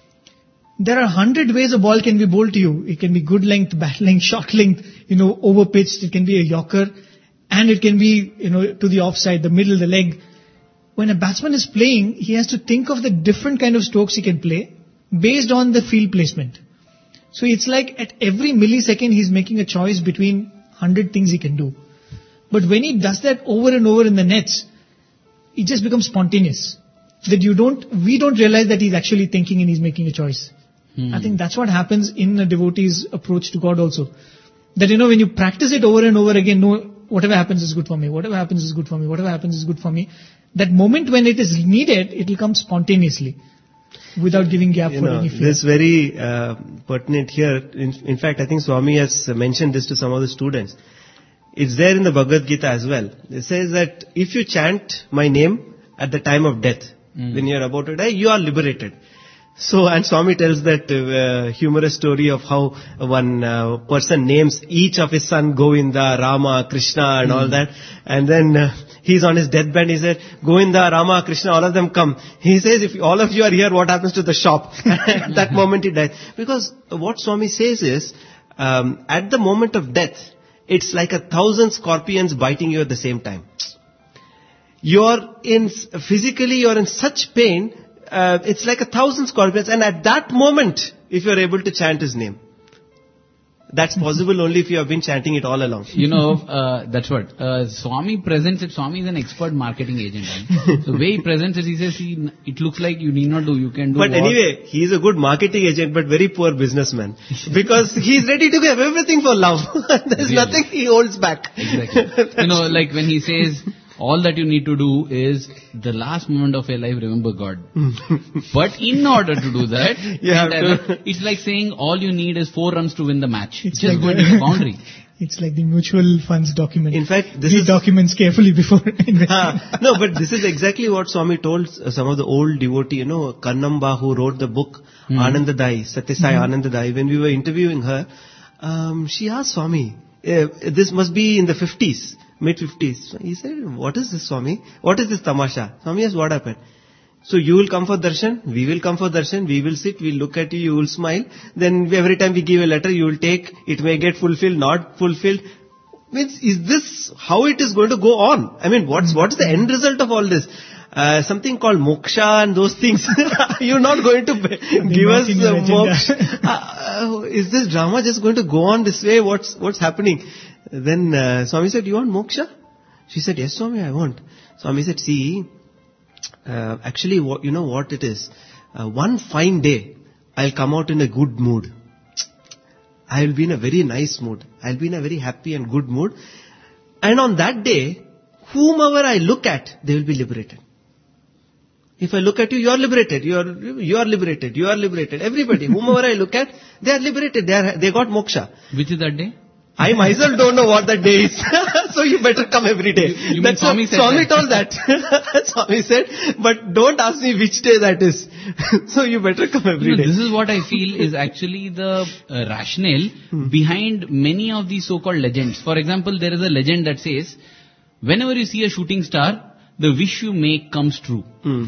Speaker 3: there are 100 ways a ball can be bowled to you. It can be good length, bad length, short length, over pitched. It can be a yorker, and it can be, to the offside, the middle, the leg. When a batsman is playing, he has to think of the different kind of strokes he can play based on the field placement. So it's like at every millisecond he's making a choice between 100 things he can do. But when he does that over and over in the nets, it just becomes spontaneous. That we don't realize that he's actually thinking and he's making a choice. I think that's what happens in a devotee's approach to God also. That, when you practice it over and over again, whatever happens is good for me, whatever happens is good for me, whatever happens is good for me. That moment when it is needed, it will come spontaneously. without giving gap
Speaker 2: You
Speaker 3: for
Speaker 2: know,
Speaker 3: any fear.
Speaker 2: this is very pertinent here. In fact, I think Swami has mentioned this to some of the students. It's there in the Bhagavad Gita as well. It says that if you chant my name at the time of death, when you are about to die, you are liberated. So, and Swami tells that humorous story of how one person names each of his son Govinda, Rama, Krishna and all that. And then he's on his deathbed, he said, Govinda, Rama, Krishna, all of them come. He says, if all of you are here, what happens to the shop? At that moment he dies. Because what Swami says is, at the moment of death, it's like 1,000 scorpions biting you at the same time. Physically you're in such pain, it's like 1,000 scorpions, and at that moment, if you're able to chant his name, that's possible only if you have been chanting it all along.
Speaker 1: You know, that's what. Swami presents it. Swami is an expert marketing agent. Right? So the way he presents it, he says, it looks like you need not do, you can do.
Speaker 2: But anyway, he is a good marketing agent, but very poor businessman. Because he's ready to give everything for love. There's nothing he holds back.
Speaker 1: Exactly. You know, like when he says, all that you need to do is the last moment of your life, remember God. But in order to do that,
Speaker 2: you have to.
Speaker 1: It's like saying all you need is 4 runs to win the match.
Speaker 3: It's
Speaker 1: Just
Speaker 3: like
Speaker 1: go into the boundary.
Speaker 3: It's like the mutual funds document.
Speaker 2: In fact, this
Speaker 3: Read
Speaker 2: is
Speaker 3: documents carefully before investing.
Speaker 2: no, but this is exactly what Swami told some of the old devotee, Kannamba, who wrote the book Anandadai, Satyasai Anandadai. When we were interviewing her, she asked Swami, this must be in the 50s. Mid-50s. He said, what is this, Swami? What is this tamasha? Swami asked, what happened? So you will come for darshan, we will come for darshan, we will sit, we'll look at you, you will smile. Then every time we give a letter, you will take, it may get fulfilled, not fulfilled. Means, is this how it is going to go on? I mean, what's the end result of all this? Something called moksha and those things. You're not going to give us moksha. Is this drama just going to go on this way? What's happening? Then Swami said, you want moksha? She said, yes, Swami, I want. Swami said, see, actually, you know what it is? One fine day, I'll come out in a good mood. I'll be in a very nice mood. I'll be in a very happy and good mood. And on that day, whomever I look at, they will be liberated. If I look at you, you are liberated. You are liberated. You are liberated. Everybody, whomever I look at, they are liberated. They got moksha.
Speaker 1: Which is that day?
Speaker 2: I myself don't know what that day is. So you better come every day.
Speaker 1: You mean Swami said
Speaker 2: Swami
Speaker 1: that?
Speaker 2: told that. Swami said, but don't ask me which day that is. So you better come every day.
Speaker 1: This is what I feel is actually the rationale behind many of these so-called legends. For example, there is a legend that says, whenever you see a shooting star, the wish you make comes true.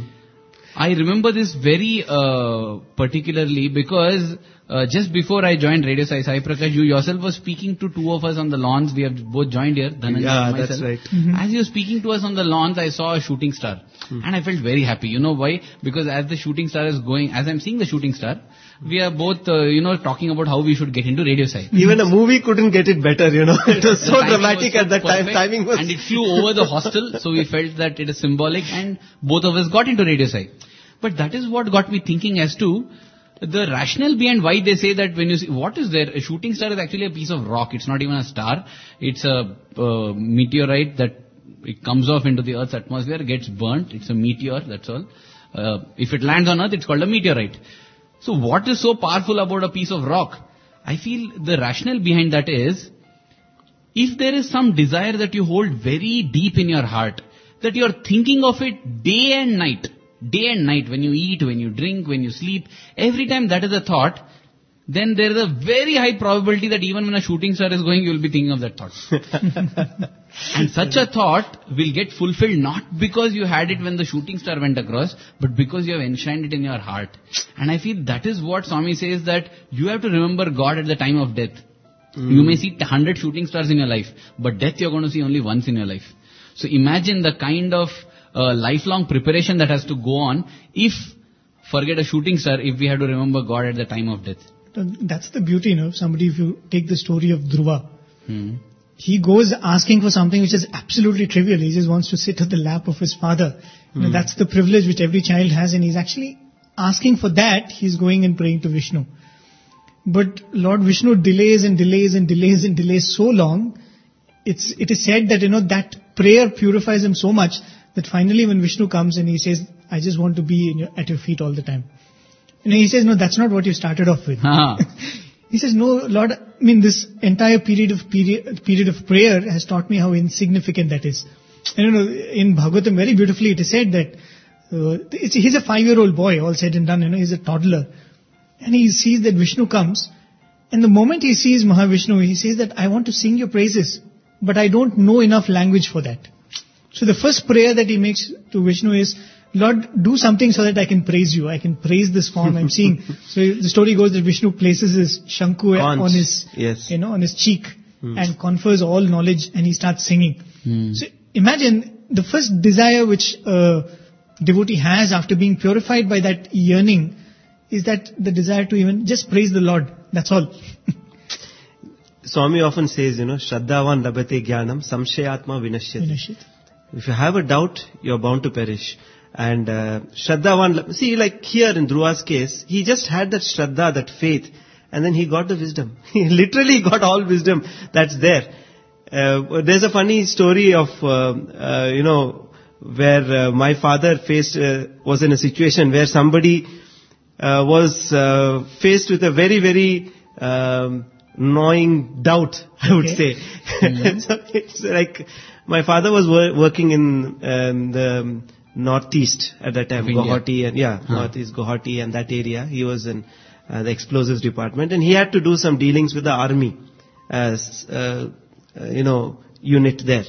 Speaker 1: I remember this very particularly because just before I joined Radio Sai Prakash, you yourself were speaking to 2 of us on the lawns. We have both joined here, Dhananjay and myself.
Speaker 2: That's right.
Speaker 1: As you were speaking to us on the lawns, I saw a shooting star. And I felt very happy. You know why? Because as the shooting star is going, as I'm seeing the shooting star, we are both, talking about how we should get into Radio Sai.
Speaker 2: Even a movie couldn't get it better, It was so dramatic at that time.
Speaker 1: Perfect,
Speaker 2: Timing was...
Speaker 1: And it flew over the hostel, so we felt that it is symbolic and both of us got into Radio Sai. But that is what got me thinking as to the rationale behind why they say that when you see, what is there? A shooting star is actually a piece of rock. It's not even a star. It's a meteorite that it comes off into the Earth's atmosphere, gets burnt. It's a meteor, that's all. If it lands on Earth, it's called a meteorite. So what is so powerful about a piece of rock? I feel the rationale behind that is, if there is some desire that you hold very deep in your heart, that you are thinking of it day and night, when you eat, when you drink, when you sleep, every time that is a thought, then there is a very high probability that even when a shooting star is going, you will be thinking of that thought. And such a thought will get fulfilled not because you had it when the shooting star went across, but because you have enshrined it in your heart. And I feel that is what Swami says, that you have to remember God at the time of death. You may see 100 shooting stars in your life, but death you're going to see only once in your life. So imagine the kind of lifelong preparation that has to go on if, forget a shooting star, if we have to remember God at the time of death.
Speaker 3: That's the beauty, somebody, if you take the story of Dhruva, he goes asking for something which is absolutely trivial. He just wants to sit at the lap of his father. That's the privilege which every child has, and he's actually asking for that. He's going and praying to Vishnu. But Lord Vishnu delays and delays and delays and delays so long. It is said that, that prayer purifies him so much that finally when Vishnu comes and he says, I just want to be at your feet all the time. He says, no, that's not what you started off with.
Speaker 1: Ah.
Speaker 3: He says, no, Lord, this entire period of prayer has taught me how insignificant that is. And in Bhagavatam, very beautifully, it is said that he's a 5-year-old boy, all said and done, he's a toddler. And he sees that Vishnu comes, and the moment he sees Mahavishnu, he says that I want to sing your praises, but I don't know enough language for that. So the first prayer that he makes to Vishnu is, Lord, do something so that I can praise you. I can praise this form I'm seeing. So the story goes that Vishnu places his Shanku on his, on his cheek and confers all knowledge, and he starts singing. So imagine the first desire which a devotee has after being purified by that yearning is that the desire to even just praise the Lord. That's all.
Speaker 2: Swami often says, Shraddhavan labhate jnanam samshayatma vinashyati. If you have a doubt, you're bound to perish. And Shraddhavan, see, like here in Dhruva's case, he just had that Shraddha, that faith, and then he got the wisdom. He literally got all wisdom that's there. There's a funny story of, where my father was in a situation where somebody was faced with a very, very gnawing doubt, I would say. So it's like, my father was working in the northeast at that time, Guwahati, and northeast Guwahati and that area. He was in the explosives department, and he had to do some dealings with the army, unit there.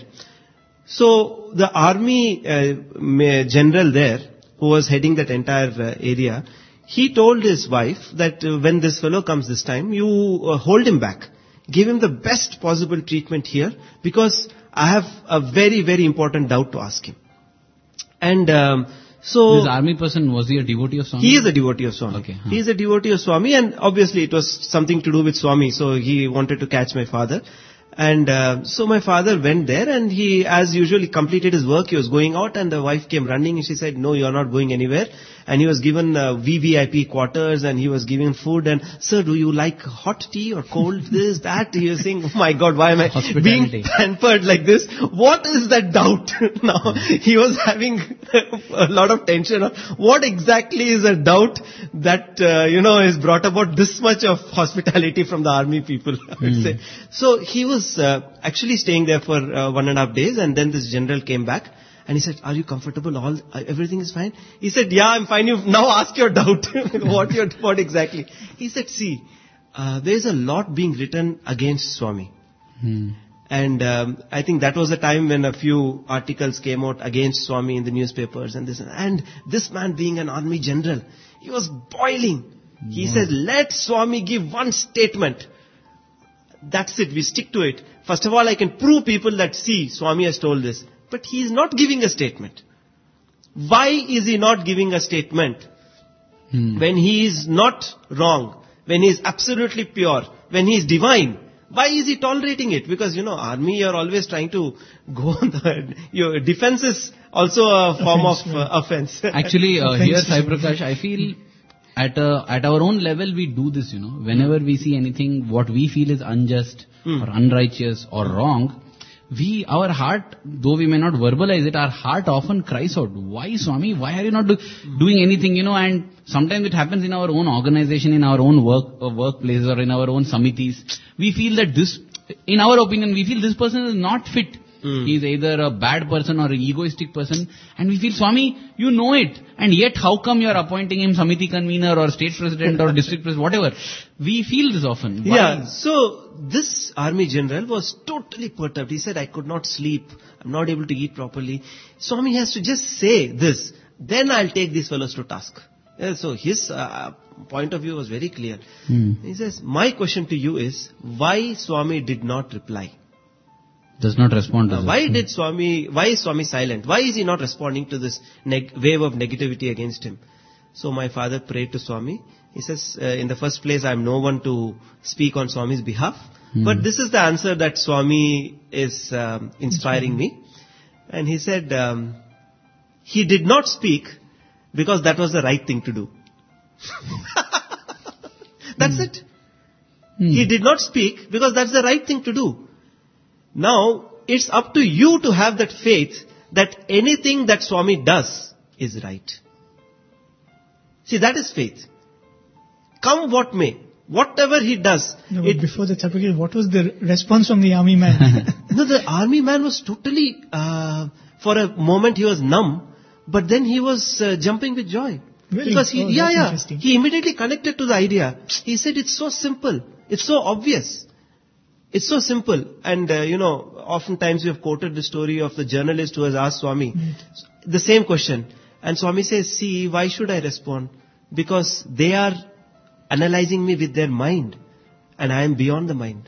Speaker 2: So the army general there, who was heading that entire area, he told his wife that when this fellow comes this time, you hold him back. Give him the best possible treatment here, because I have a very, very important doubt to ask him. And so
Speaker 1: this army person, was he a devotee of Swami?
Speaker 2: He is a devotee of Swami.
Speaker 1: Okay.
Speaker 2: He is a devotee of Swami, and obviously it was something to do with Swami, so he wanted to catch my father. And so my father went there, and he, as usually, completed his work. He was going out, and the wife came running, and she said, no, you are not going anywhere. And he was given VVIP quarters, and he was given food. And, sir, do you like hot tea or cold this, that? He was saying, oh my God, why am I being pampered like this? What is that doubt? Now, he was having a lot of tension of what exactly is a doubt that, has brought about this much of hospitality from the army people, I would say. So he was actually staying there for 1.5 days, and then this general came back. And he said, are you comfortable? Everything is fine? He said, yeah, I'm fine. You now ask your doubt. What exactly? He said, see, there's a lot being written against Swami. And I think that was a time when a few articles came out against Swami in the newspapers and this man being an army general, he was boiling. He said, let Swami give one statement. That's it. We stick to it. First of all, I can prove people that, see, Swami has told this. But he is not giving a statement. Why is he not giving a statement? When he is not wrong, when he is absolutely pure, when he is divine, why is he tolerating it? Because, army, you're always trying to go on your defense is also a form of offense.
Speaker 1: Actually, here, Sai Prakash, I feel at our own level we do this, whenever we see anything, what we feel is unjust or unrighteous or wrong, our heart, though we may not verbalize it, our heart often cries out, why Swami, why are you not doing anything, and sometimes it happens in our own organization, in our own workplace or in our own samitis. We feel that in our opinion, we feel this person is not fit. He is either a bad person or an egoistic person, and we feel, Swami, you know it, and yet how come you are appointing him Samiti convener or state president or district president, whatever. We feel this often. Why?
Speaker 2: Yeah, so this army general was totally perturbed. He said, I could not sleep, I'm not able to eat properly. Swami has to just say this, then I'll take these fellows to task. So his point of view was very clear. He says, my question to you is, why Swami did not reply?
Speaker 1: Does not respond to
Speaker 2: why is Swami silent? Why is he not responding to this wave of negativity against him? So my father prayed to Swami. He says, in the first place, I am no one to speak on Swami's behalf. But this is the answer that Swami is inspiring me. And he said, he did not speak because that was the right thing to do. That's it. He did not speak because that's the right thing to do. Now, it's up to you to have that faith that anything that Swami does is right. See, that is faith. come what may. Whatever he does.
Speaker 3: No, but before the Chapakil, what was the response from the army man?
Speaker 2: No, the army man was totally, for a moment he was numb, but then he was jumping with joy.
Speaker 3: Really?
Speaker 2: Because
Speaker 3: Oh, that's interesting.
Speaker 2: he immediately connected to the idea. He said, it's so simple. It's so obvious. It's so simple. And, oftentimes we have quoted the story of the journalist who has asked Swami the same question. And Swami says, see, why should I respond? Because they are analyzing me with their mind. And I am beyond the mind.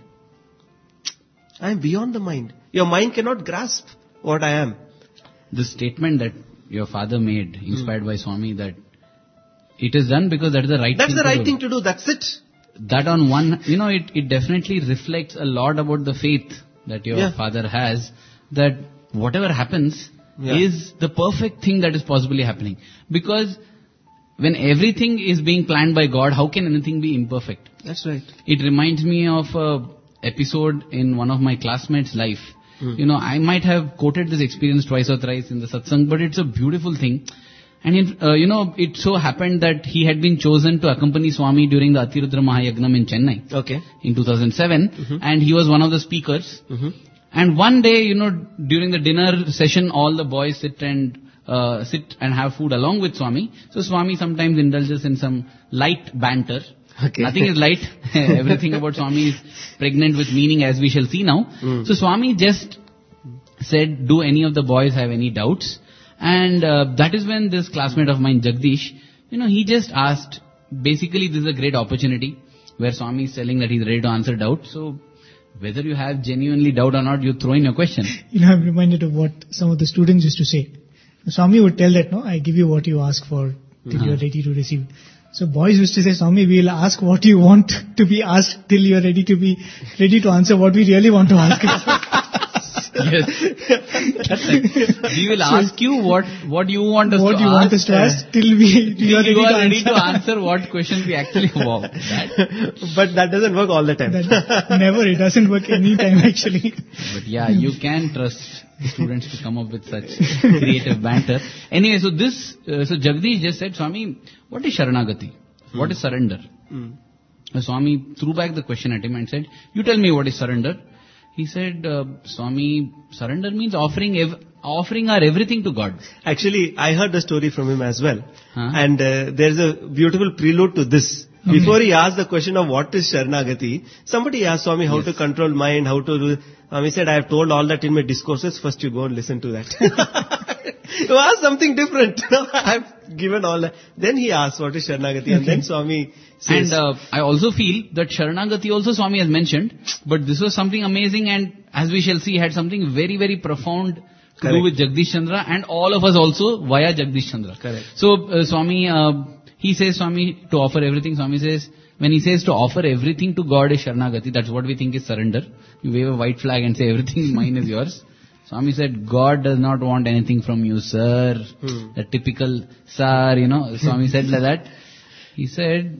Speaker 2: I am beyond the mind. Your mind cannot grasp what I am.
Speaker 1: The statement that your father made, inspired by Swami, that it is done because that is the right
Speaker 2: That's
Speaker 1: thing
Speaker 2: the
Speaker 1: to
Speaker 2: right
Speaker 1: do.
Speaker 2: thing to do. That's it.
Speaker 1: That on one, it definitely reflects a lot about the faith that your father has, that whatever happens is the perfect thing that is possibly happening. Because when everything is being planned by God, how can anything be imperfect?
Speaker 2: That's right.
Speaker 1: It reminds me of an episode in one of my classmates' life. I might have quoted this experience twice or thrice in the satsang, but it's a beautiful thing. And it so happened that he had been chosen to accompany Swami during the Atirudra Mahayagnam in Chennai.
Speaker 2: Okay.
Speaker 1: In 2007, and he was one of the speakers. And one day, during the dinner session, all the boys sit and have food along with Swami. So Swami sometimes indulges in some light banter.
Speaker 2: Okay.
Speaker 1: Nothing is light. Everything about Swami is pregnant with meaning, as we shall see now. So Swami just said, do any of the boys have any doubts? And that is when this classmate of mine, Jagdish, he just asked, basically this is a great opportunity where Swami is telling that he's ready to answer doubts. So whether you have genuinely doubt or not, you throw in your question.
Speaker 3: I'm reminded of what some of the students used to say. Swami would tell that, I give you what you ask for till you are ready to receive. So boys used to say, Swami, we'll ask what you want to be asked till you are ready to answer what we really want to ask.
Speaker 1: Yes. That's right. We will ask you what you want us to ask.
Speaker 3: What you want us to ask till you are ready
Speaker 1: to answer what questions we actually want.
Speaker 2: But that doesn't work all the time.
Speaker 3: Never. It doesn't work any time actually.
Speaker 1: But you can trust students to come up with such creative banter. Anyway, so Jagdish just said, Swami, what is Sharanagati? What is surrender? Swami threw back the question at him and said, you tell me what is surrender. He said, Swami, surrender means offering our everything to God.
Speaker 2: Actually, I heard the story from him as well. And there's a beautiful prelude to this. Before he asked the question of what is Sharanagati, somebody asked Swami how to control mind, how to do. Swami said, I have told all that in my discourses. First you go and listen to that. You asked something different. I have given all that. Then he asked what is Sharanagati, and then Swami says. And
Speaker 1: I also feel that Sharanagati also Swami has mentioned, but this was something amazing, and as we shall see, had something very, very profound to do with Jagdish Chandra, and all of us also via Jagdish Chandra.
Speaker 2: Correct.
Speaker 1: So Swami, he says Swami to offer everything. Swami says, when he says to offer everything to God is Sharanagati, that's what we think is surrender. You wave a white flag and say everything mine is yours. Swami said, God does not want anything from you, sir. The typical sir, Swami said like that. He said,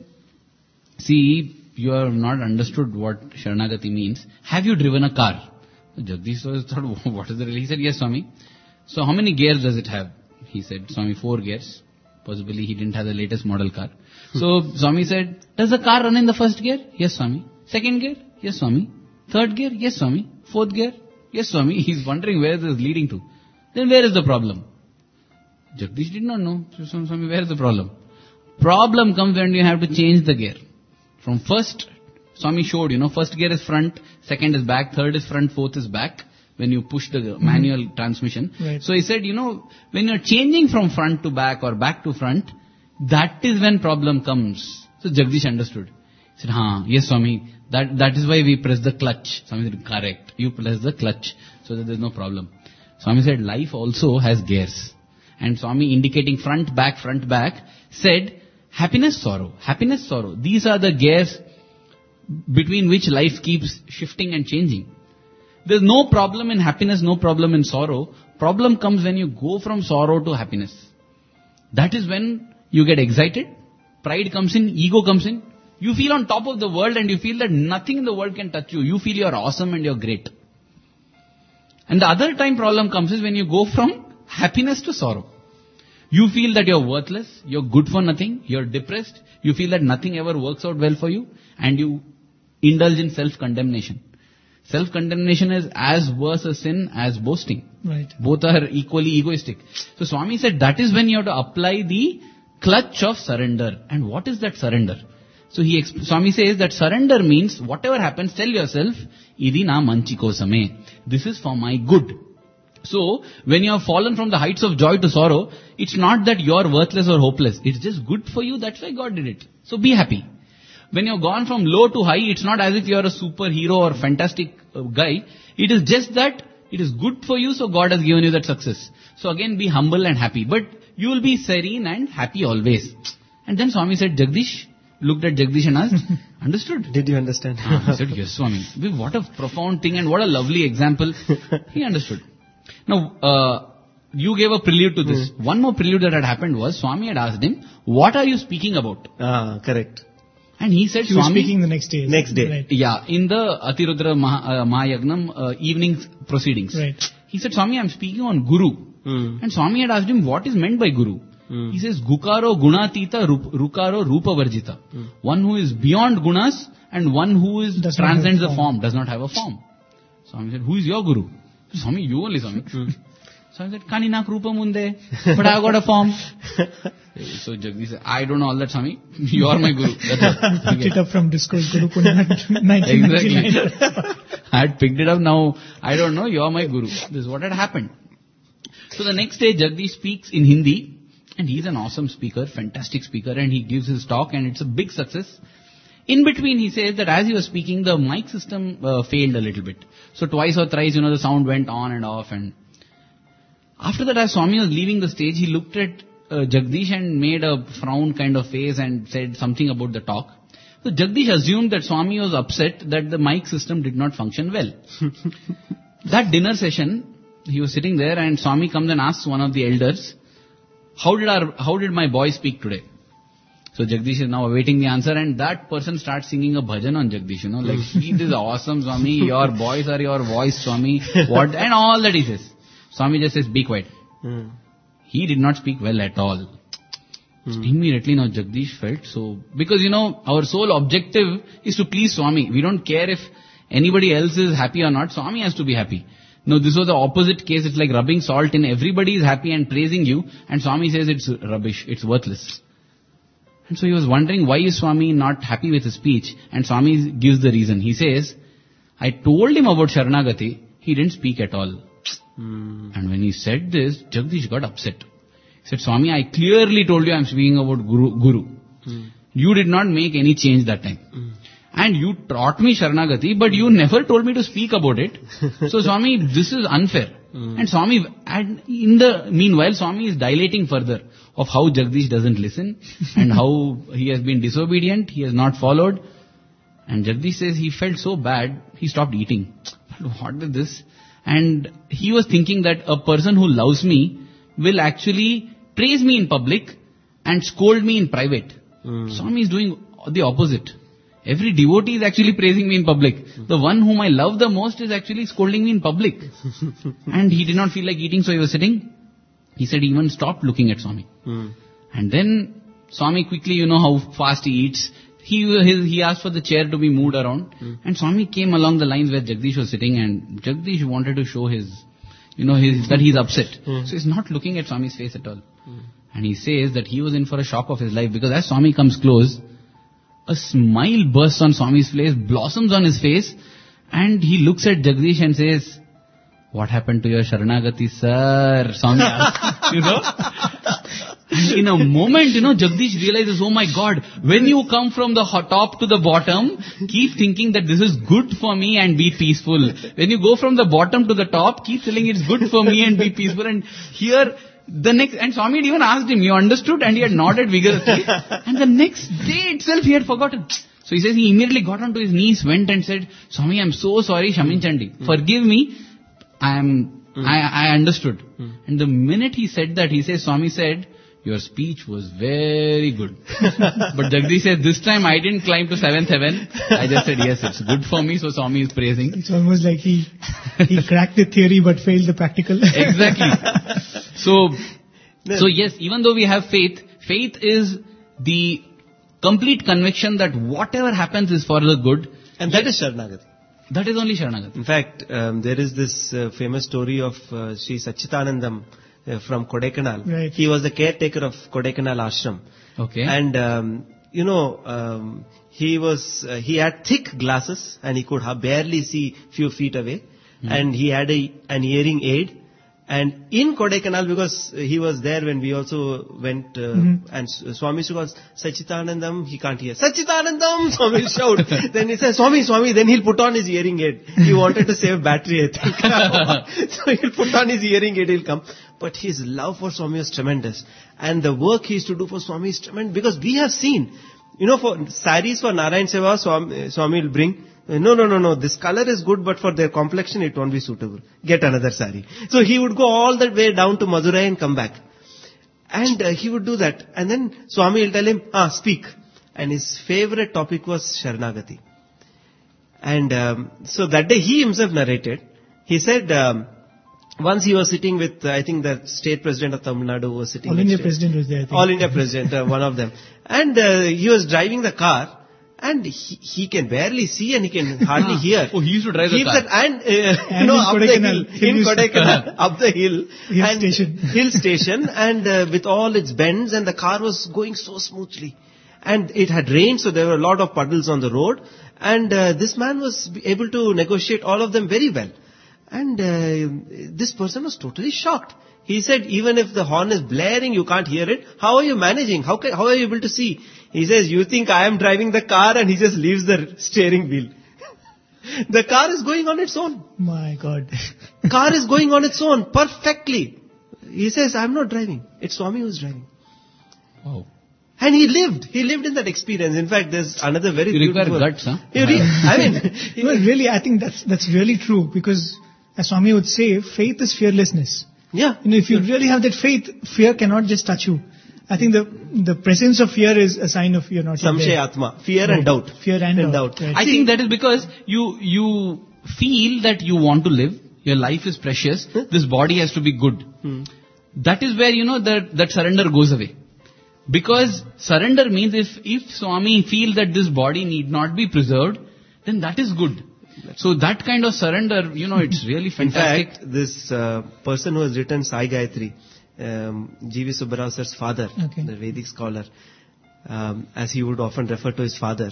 Speaker 1: see, you have not understood what Sharanagati means. Have you driven a car? Jagdish thought, what is the real? He said, yes, Swami. So how many gears does it have? He said, Swami, 4 gears. Possibly he didn't have the latest model car. So Swami said, does the car run in the first gear? Yes, Swami. Second gear? Yes, Swami. Third gear? Yes, Swami. Fourth gear? Yes, Swami. He's wondering where this is leading to. Then where is the problem? Jagdish did not know. So Swami, where is the problem? Problem comes when you have to change the gear. From first, Swami showed, first gear is front, second is back, third is front, fourth is back. When you push the manual transmission.
Speaker 3: Right.
Speaker 1: So he said, when you're changing from front to back or back to front, that is when problem comes. So Jagdish understood. He said, yes, Swami, that is why we press the clutch. Swami said, correct. You press the clutch so that there's no problem. Swami said, life also has gears. And Swami, indicating front, back, said, happiness, sorrow. Happiness, sorrow. These are the gears between which life keeps shifting and changing. There's no problem in happiness, no problem in sorrow. Problem comes when you go from sorrow to happiness. That is when you get excited, pride comes in, ego comes in. You feel on top of the world and you feel that nothing in the world can touch you. You feel you're awesome and you're great. And the other time problem comes is when you go from happiness to sorrow. You feel that you're worthless, you're good for nothing, you're depressed, you feel that nothing ever works out well for you, and you indulge in self-condemnation. Self-condemnation is as worse a sin as boasting.
Speaker 3: Right.
Speaker 1: Both are equally egoistic. So Swami said that is when you have to apply the clutch of surrender. And what is that surrender? So Swami says that surrender means whatever happens, tell yourself, Idi na manchi kosame. This is for my good. So, when you have fallen from the heights of joy to sorrow, it's not that you're worthless or hopeless. It's just good for you, that's why God did it. So be happy. When you've gone from low to high, it's not as if you're a superhero or fantastic guy. It is just that it is good for you, so God has given you that success. So again, be humble and happy. But you will be serene and happy always. And then Swami said, Jagdish, looked at Jagdish and asked, understood?
Speaker 2: Did you understand?
Speaker 1: He said, yes, Swami. What a profound thing and what a lovely example. He understood. Now, you gave a prelude to this. One more prelude that had happened was, Swami had asked him, what are you speaking about?
Speaker 2: Correct.
Speaker 1: And he said,
Speaker 3: He was
Speaker 1: Swami...
Speaker 3: speaking the next day.
Speaker 2: Next day.
Speaker 3: Right.
Speaker 1: Yeah, in the Atirudra Mahayagnam evening proceedings.
Speaker 3: Right.
Speaker 1: He said, Swami, I'm speaking on Guru. And Swami had asked him, what is meant by Guru? He says, Gukaro Gunatita Rukaro Rupa Varjita. One who is beyond gunas and one who is transcends the form, does not have a form. Swami said, who is your Guru? Swami, you only, Swami. Swami said, Kani nak rupa munde, but I got a form. So Jagdish said, I don't know all that, Swami. You are my Guru. That's all.
Speaker 3: Picked it up from Discourse Guru Punya 1999.
Speaker 1: Exactly. I had picked it up, now I don't know, you are my Guru. This is what had happened. So the next day Jagdish speaks in Hindi, and he's an awesome speaker, fantastic speaker, and he gives his talk and it's a big success. In between, he says that as he was speaking, the mic system failed a little bit. So twice or thrice, the sound went on and off. And after that, as Swami was leaving the stage, he looked at Jagdish and made a frown kind of face and said something about the talk. So Jagdish assumed that Swami was upset that the mic system did not function well. That dinner session, he was sitting there and Swami comes and asks one of the elders, how did my boy speak today? So Jagdish is now awaiting the answer, and that person starts singing a bhajan on Jagdish, like, this is awesome, Swami, your boys are your voice, Swami, what, and all that he says. Swami just says, be quiet. He did not speak well at all. Immediately now Jagdish felt so, because our sole objective is to please Swami. We don't care if anybody else is happy or not, Swami has to be happy. No, this was the opposite case, it's like rubbing salt in, everybody is happy and praising you, and Swami says it's rubbish, it's worthless. And so he was wondering, why is Swami not happy with his speech? And Swami gives the reason. He says, I told him about Sharanagati, he didn't speak at all. And when he said this, Jagdish got upset. He said, Swami, I clearly told you I'm speaking about Guru. You did not make any change that time. And you taught me Sharanagati, but you never told me to speak about it. So Swami, this is unfair. And Swami, in the meanwhile, Swami is dilating further of how Jagdish doesn't listen and how he has been disobedient, he has not followed. And Jagdish says he felt so bad, he stopped eating. What is this? And he was thinking that a person who loves me will actually praise me in public and scold me in private. Swami is doing the opposite. Every devotee is actually praising me in public. The one whom I love the most is actually scolding me in public. And he did not feel like eating, so he was sitting. He said he even stopped looking at Swami. And then Swami quickly, how fast he eats. He asked for the chair to be moved around. And Swami came along the lines where Jagdish was sitting, and Jagdish wanted to show his, that he's upset. So he's not looking at Swami's face at all. And he says that he was in for a shock of his life, because as Swami comes close, a smile bursts on Swami's face, blossoms on his face, and he looks at Jagdish and says, what happened to your Sharanagati, sir? Swami asked, And in a moment, Jagdish realizes, oh my God, when you come from the top to the bottom, keep thinking that this is good for me and be peaceful. When you go from the bottom to the top, keep telling it's good for me and be peaceful. And here, and Swami had even asked him, you understood? And he had nodded vigorously. And the next day itself, he had forgotten. So he says he immediately got onto his knees, went and said, Swami, I'm so sorry, Shamin Chandi. Forgive me. I understood. And the minute he said that, he says, Swami said, your speech was very good. But Jagdish said, this time I didn't climb to 7th heaven. I just said, yes, it's good for me, so Swami is praising.
Speaker 3: It's almost like he cracked the theory but failed the practical.
Speaker 1: Exactly. So, So yes, even though we have faith, faith is the complete conviction that whatever happens is for the good.
Speaker 2: And that is Sharanagati.
Speaker 1: That is only Sharanagati.
Speaker 2: In fact, there is this famous story of Sri Satchitanandam from Kodaikanal.
Speaker 3: Right.
Speaker 2: He was the caretaker of Kodaikanal ashram.
Speaker 1: Okay.
Speaker 2: And, he had thick glasses and he could barely see few feet away. And he had an hearing aid. And in Kodaikanal, because he was there when we also went, and Swami used to call Satchitanandam, he can't hear. Satchitanandam! Swami will shout. Then he says, Swami, then he'll put on his hearing aid. He wanted to save battery, I think. So he'll put on his hearing aid, he'll come. But his love for Swami was tremendous. And the work he used to do for Swami is tremendous. Because we have seen, for saris for Narayan Seva, Swami will bring. No. This color is good, but for their complexion, it won't be suitable. Get another sari. So he would go all the way down to Madurai and come back. And he would do that. And then Swami will tell him, speak. And his favorite topic was Sharanagati. And so that day he himself narrated. He said, once he was sitting with, I think the state president of Tamil Nadu was sitting.
Speaker 3: All India president was there, I think.
Speaker 2: All India president, one of them. And he was driving the car. And he can barely see and he can hardly hear.
Speaker 1: Oh, he used to drive the car.
Speaker 2: And up the hill, in Kodaikanal, up the hill. Hill station. And with all its bends, and the car was going so smoothly. And it had rained, so there were a lot of puddles on the road. And this man was able to negotiate all of them very well. And this person was totally shocked. He said, even if the horn is blaring, you can't hear it. How are you managing? How are you able to see? He says, you think I am driving the car, and he just leaves the steering wheel. The car is going on its own.
Speaker 3: My God.
Speaker 2: Car is going on its own perfectly. He says, I'm not driving. It's Swami who's driving.
Speaker 1: Wow.
Speaker 2: And he lived in that experience. In fact, there's another very beautiful...
Speaker 1: You require guts, huh?
Speaker 3: Really, I think that's really true, because as Swami would say, faith is fearlessness.
Speaker 2: Yeah.
Speaker 3: If you really have that faith, fear cannot just touch you. I think the presence of fear is a sign of you're not there.
Speaker 2: Samshayatma. Fear and doubt.
Speaker 3: Fear and doubt.
Speaker 2: Right.
Speaker 1: I think that is because you feel that you want to live. Your life is precious. This body has to be good. That is where, that surrender goes away. Because surrender means if Swami feels that this body need not be preserved, then that is good. So that kind of surrender, it's really fantastic.
Speaker 2: In fact, this person who has written Sai Gayatri, G.V. Subbarao sir's father, the Vedic scholar, as he would often refer to his father,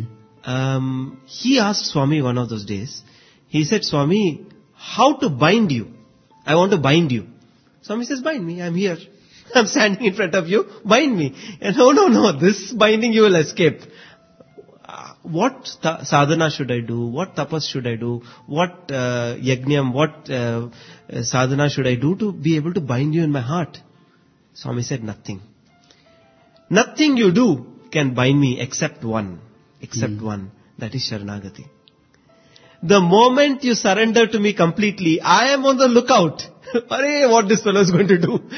Speaker 2: he asked Swami one of those days, he said, Swami, how to bind you? I want to bind you. Swami says, bind me, I'm here. I'm standing in front of you, bind me. And no, this binding you will escape. What sadhana should I do? What tapas should I do? What yajnam, what sadhana should I do to be able to bind you in my heart? Swami said, nothing. Nothing you do can bind me except one. That is Sharanagati. The moment you surrender to me completely, I am on the lookout. What this fellow is going to do?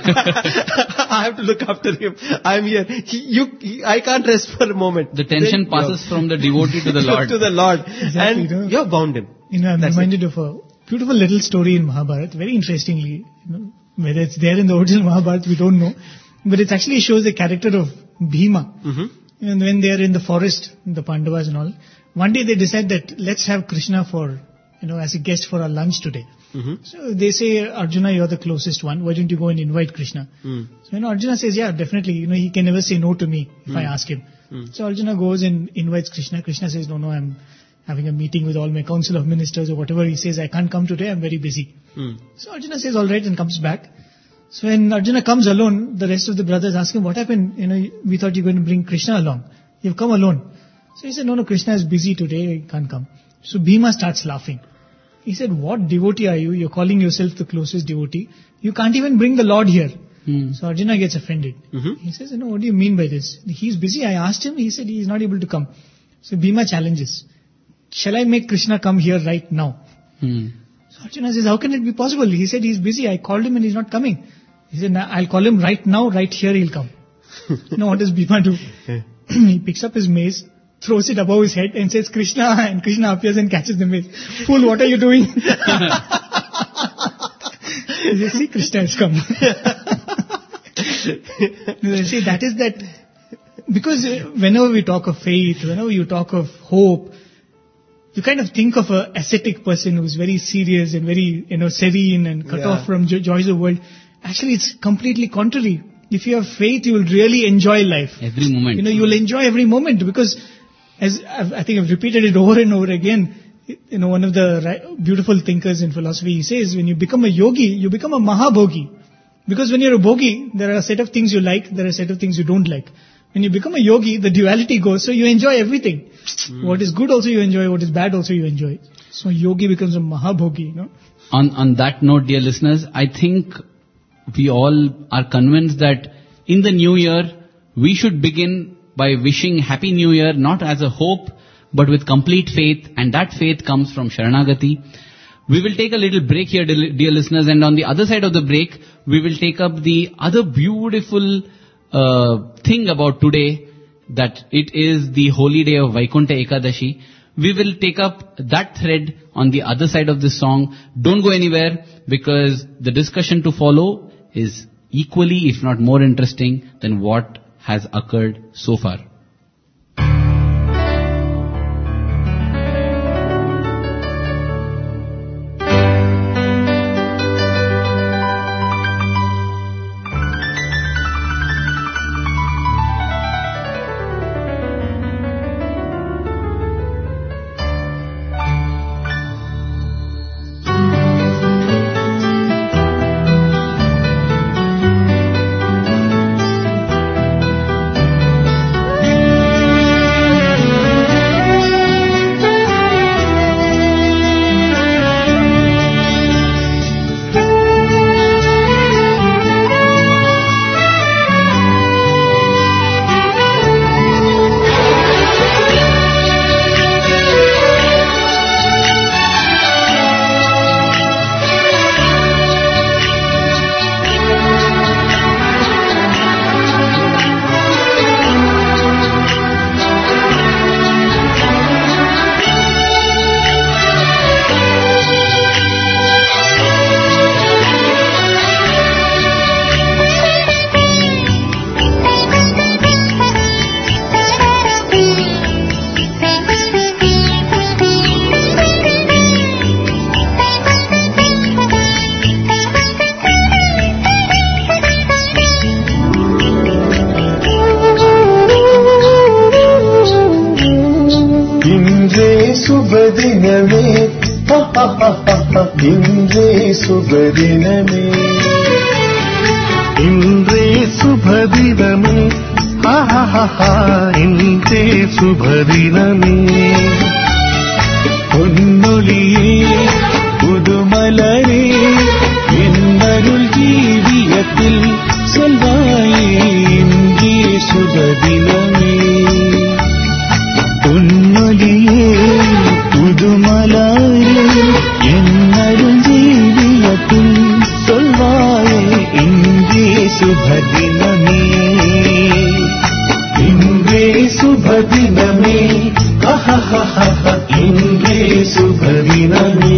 Speaker 2: I have to look after him. I am here. I can't rest for a moment.
Speaker 1: The tension passes from the devotee to the Lord.
Speaker 2: To the Lord.
Speaker 3: Exactly,
Speaker 2: and you have bound him.
Speaker 3: I'm reminded of a beautiful little story in Mahabharata. Very interestingly, whether it's there in the original Mahabharata, we don't know. But it actually shows the character of Bhima. And when they are in the forest, the Pandavas and all, one day they decide that let's have Krishna for, as a guest for our lunch today. So they say, Arjuna, you're the closest one. Why don't you go and invite Krishna? So Arjuna says, yeah, definitely. He can never say no to me if I ask him. So Arjuna goes and invites Krishna. Krishna says, no, I'm having a meeting with all my council of ministers or whatever. He says, I can't come today. I'm very busy. So Arjuna says, all right, and comes back. So when Arjuna comes alone, the rest of the brothers ask him, what happened? We thought you were going to bring Krishna along. You've come alone. So he said, no, Krishna is busy today. He can't come. So Bhima starts laughing. He said, what devotee are you? You're calling yourself the closest devotee. You can't even bring the Lord here. So Arjuna gets offended. He says, what do you mean by this? He's busy. I asked him. He said he's not able to come. So Bhima challenges. Shall I make Krishna come here right now? So Arjuna says, how can it be possible? He said he's busy. I called him and he's not coming. He said, I'll call him right now. Right here he'll come. What does Bhima do? He picks up his mace, throws it above his head and says, Krishna, and Krishna appears and catches the mace. Fool, what are you doing? He says, see, Krishna has come. See, that is that, because whenever we talk of faith, whenever you talk of hope, you kind of think of an ascetic person who's very serious and very, serene and cut off from joys of the world. Actually, it's completely contrary. If you have faith, you will really enjoy life.
Speaker 1: Every moment.
Speaker 3: You will enjoy every moment, because as I think I've repeated it over and over again, one of the beautiful thinkers in philosophy, he says, when you become a yogi, you become a mahabhogi. Because when you're a bhogi, there are a set of things you like, there are a set of things you don't like. When you become a yogi, the duality goes, so you enjoy everything. What is good also you enjoy, what is bad also you enjoy. So yogi becomes a mahabhogi,
Speaker 1: On that note, dear listeners, I think we all are convinced that in the new year, we should begin by wishing Happy New Year, not as a hope, but with complete faith, and that faith comes from Sharanagati. We will take a little break here, dear listeners, and on the other side of the break, we will take up the other beautiful thing about today, that it is the holy day of Vaikuntha Ekadashi. We will take up that thread on the other side of this song. Don't go anywhere, because the discussion to follow is equally, if not more interesting than what has occurred so far.
Speaker 4: இன்றே சுபதினமே இன்றே சுபதினமே இன்றே சுபதினமே பொன்னொழியே புதுமலரே என்னருள் ஜீவியத்தில் சொல்வாயே இன்றே சுபதினமே பொன்னொழியே புதுமலரே என்னருள் ஜீவியத்தில் சொல்வாயே இன்றே சுபதினமே இன்றே சுபதினமே இன்றே சுபதினமே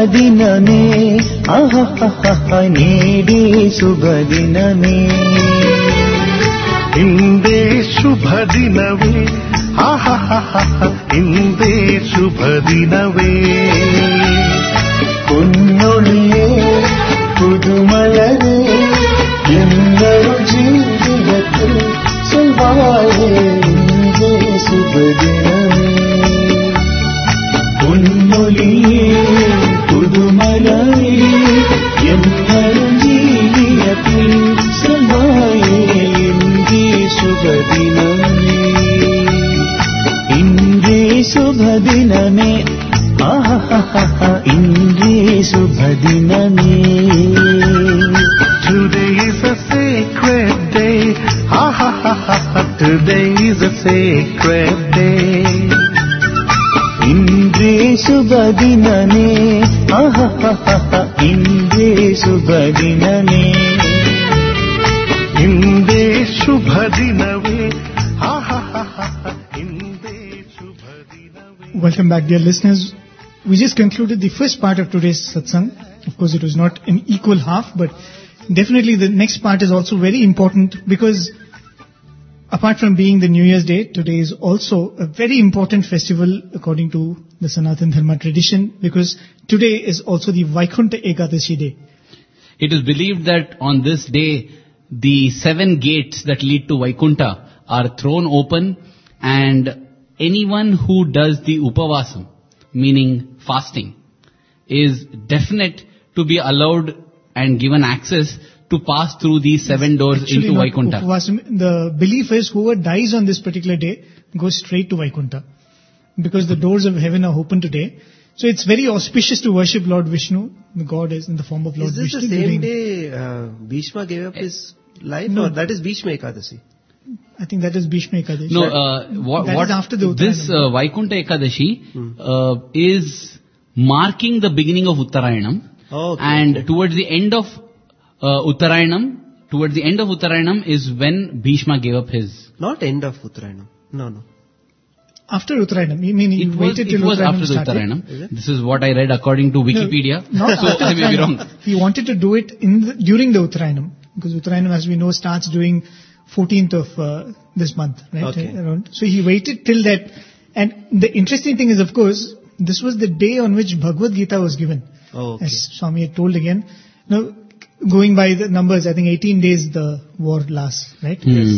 Speaker 4: ದಿನಮೇ ಆಹಾ ನೀಡಿ ಶುಭ ದಿನಮೇ
Speaker 5: ಇಂದೇ ಶುಭ ದಿನವೇ ಆಹಾ ಇಂದೇ ಶುಭ ದಿನವೇ
Speaker 4: പൊന്നൊളിയേ പുതുമലരേ എന്നൊരു ജീവിതത്തിൽ சொல்வாயே இங்கே சுபதினமே പൊന്നൊളിയേ പുതുമലരേ എന്നൊരു ജീവിതത്തിൽ சொல்வாயே இங்கே சுபதினமே இங்கே சுபதினமே ஆஹா இங்கே சுபதினமே
Speaker 5: Today is a sacred day. Today is a sacred day.
Speaker 4: இங்கே சுபதினமே ஆஹா இங்கே சுபதினமே
Speaker 5: ಇಂದೇ ಶುಭ ದಿನವೇ ಆಹಾ ಇಂದೇ ಶುಭ ದಿನವೇ.
Speaker 3: Welcome back, dear listeners. We just concluded the first part of today's satsang. Of course, it was not an equal half, but definitely the next part is also very important because apart from being the New Year's Day, today is also a very important festival according to the Sanatan Dharma tradition because today is also the Vaikunta Ekadashi day.
Speaker 1: It is believed that on this day, the 7 gates that lead to Vaikunta are thrown open and anyone who does the Upavasam, meaning fasting, is definite to be allowed and given access to pass through these 7 doors
Speaker 3: Actually,
Speaker 1: into
Speaker 3: not
Speaker 1: Vaikunta.
Speaker 3: Upavasam. The belief is whoever dies on this particular day goes straight to Vaikunta because the doors of heaven are open today. So it's very auspicious to worship Lord Vishnu. The God is in the form of Lord
Speaker 2: Is this
Speaker 3: Vishnu.
Speaker 2: the same
Speaker 3: during-
Speaker 2: day Bhishma gave up his life?
Speaker 3: No.
Speaker 2: Or that is Bhishma Ekadasi?
Speaker 3: I think that is Bhishma Ekadashi.
Speaker 1: No,
Speaker 3: That
Speaker 1: what
Speaker 3: is after the
Speaker 1: this
Speaker 3: Uttarayanam.
Speaker 1: Vaikunta Ekadashi is marking the beginning of Uttarayanam.
Speaker 2: Oh, okay.
Speaker 1: And towards the end of Uttarayanam is when Bhishma gave up his.
Speaker 2: Not end of Uttarayanam. No.
Speaker 3: After Uttarayanam. You mean he waited till
Speaker 1: It was
Speaker 3: Uttarayanam
Speaker 1: after the
Speaker 3: started?
Speaker 1: Uttarayanam. This is what I read according to Wikipedia.
Speaker 3: No, not
Speaker 1: So
Speaker 3: after
Speaker 1: I may be
Speaker 3: Uttarayanam.
Speaker 1: wrong.
Speaker 3: He wanted to do it during the Uttarayanam because Uttarayanam, as we know, starts during 14th of this month, right?
Speaker 2: Okay.
Speaker 3: Around. So he waited till that. And the interesting thing is, of course, this was the day on which Bhagavad Gita was given.
Speaker 2: Oh, okay.
Speaker 3: As Swami had told again. Now, going by the numbers, I think 18 days the war lasts, right?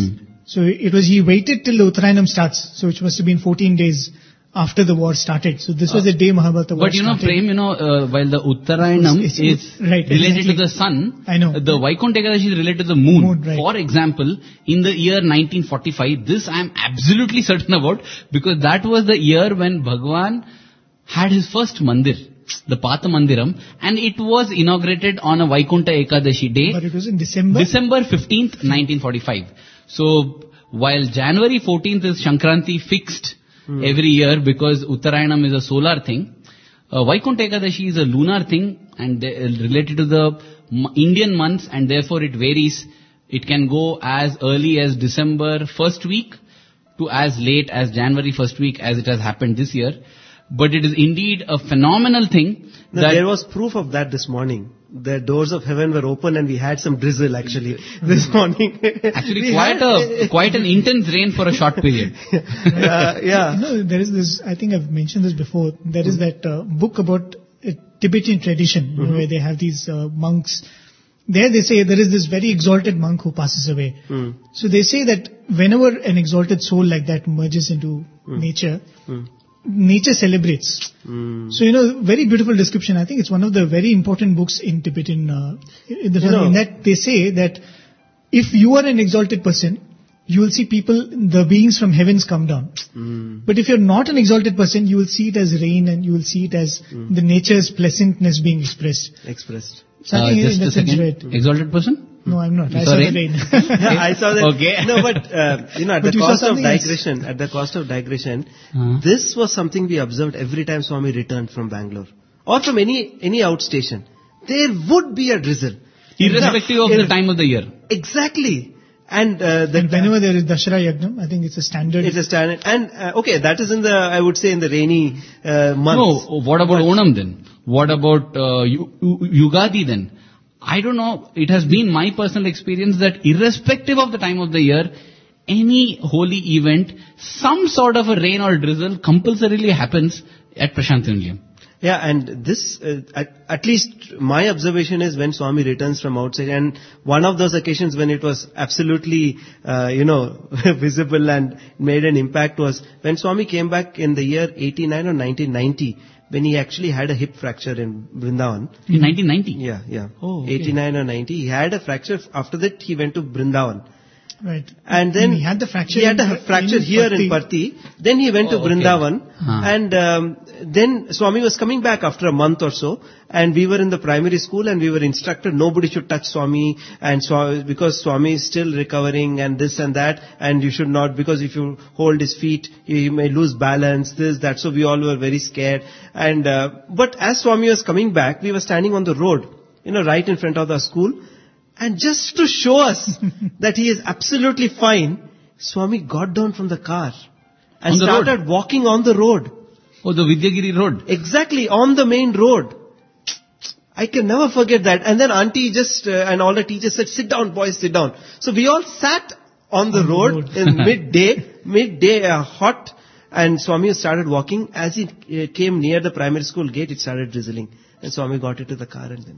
Speaker 3: So he waited till the Uttarayanam starts, so which must have been 14 days after the war started. So this was the day Mahabharata war
Speaker 1: But
Speaker 3: started.
Speaker 1: Prem, while the Uttarayanam
Speaker 3: It's-
Speaker 1: is
Speaker 3: right,
Speaker 1: related
Speaker 3: exactly.
Speaker 1: to the sun,
Speaker 3: I know.
Speaker 1: the Vaikunta Ekadashi is related to the moon.
Speaker 3: Moon, right.
Speaker 1: For example, in the year 1945, this I am absolutely certain about because that was the year when Bhagwan had his first mandir, the Patha Mandiram, and it was inaugurated on a Vaikunta Ekadashi day.
Speaker 3: But it was in December.
Speaker 1: December 15th, 1945. So, while January 14th is Shankranti fixed every year because Uttarayanam is a solar thing, Vaikunta Ekadashi is a lunar thing and related to the Indian months and therefore it varies. It can go as early as December first week to as late as January first week as it has happened this year. But it is indeed a phenomenal thing
Speaker 2: No,
Speaker 1: that
Speaker 2: there was proof of that this morning. The doors of heaven were open and we had some drizzle actually this morning.
Speaker 1: actually
Speaker 2: We
Speaker 1: quite an intense rain for a short period.
Speaker 2: yeah.
Speaker 3: No, there is this, I think I've mentioned this before, there is that book about Tibetan tradition where they have these monks. There they say there is this very exalted monk who passes away. So they say that whenever an exalted soul like that merges into nature, nature celebrates. So, very beautiful description. I think it's one of the very important books in Tibetan, in that they say that if you are an exalted person, you will see the beings from heavens come down. But if you're not an exalted person, you will see it as rain and you will see it as the nature's pleasantness being expressed. So I think
Speaker 1: Just a
Speaker 3: that's
Speaker 1: second.
Speaker 3: right.
Speaker 1: Exalted person?
Speaker 3: No, I'm not. I
Speaker 1: Sorry?
Speaker 3: saw the rain.
Speaker 2: Yeah, I saw that.
Speaker 1: Okay.
Speaker 2: No, but at
Speaker 3: But
Speaker 2: the
Speaker 3: you saw
Speaker 2: cost of
Speaker 3: something else.
Speaker 2: digression, this was something we observed every time Swami returned from Bangalore or from any outstation. There would be a drizzle,
Speaker 1: Irrespective of the time of the year.
Speaker 2: Exactly. And
Speaker 3: And whenever there is Dashara Yagnam, I think it's a standard.
Speaker 2: it's a standard. And okay, that is in the, I would say, in the rainy months.
Speaker 1: No, what about Onam then? What about Yugadi then? I don't know. It has been my personal experience that irrespective of the time of the year, any holy event, some sort of a rain or drizzle compulsorily happens at Prashanthi Nilayam.
Speaker 2: Yeah, and this, at least my observation is when Swami returns from outside, and one of those occasions when it was absolutely, visible and made an impact was when Swami came back in the year 89 or 1990, when he actually had a hip fracture in Vrindavan.
Speaker 1: In 1990?
Speaker 2: Yeah.
Speaker 1: Oh, okay.
Speaker 2: 89 or 90, he had a fracture. After that, he went to Vrindavan.
Speaker 3: Right.
Speaker 2: And then
Speaker 3: he had the fracture.
Speaker 2: He had a fracture here in Parthi. Then he went to
Speaker 1: okay.
Speaker 2: Vrindavan.
Speaker 1: Huh.
Speaker 2: And then Swami was coming back after a month or so. And we were in the primary school and we were instructed nobody should touch Swami. And because Swami is still recovering and this and that. And you should not, because if you hold his feet, he may lose balance, this, that. So we all were very scared. And but as Swami was coming back, we were standing on the road, right in front of the school. And just to show us that he is absolutely fine, Swami got down from the car and started walking on the road.
Speaker 1: Oh, the Vidyagiri road.
Speaker 2: Exactly, on the main road. I can never forget that. And then auntie and all the teachers said, sit down boys, sit down. So we all sat on the road in midday, hot. And Swami started walking. As he came near the primary school gate, it started drizzling. And Swami got into the car and then...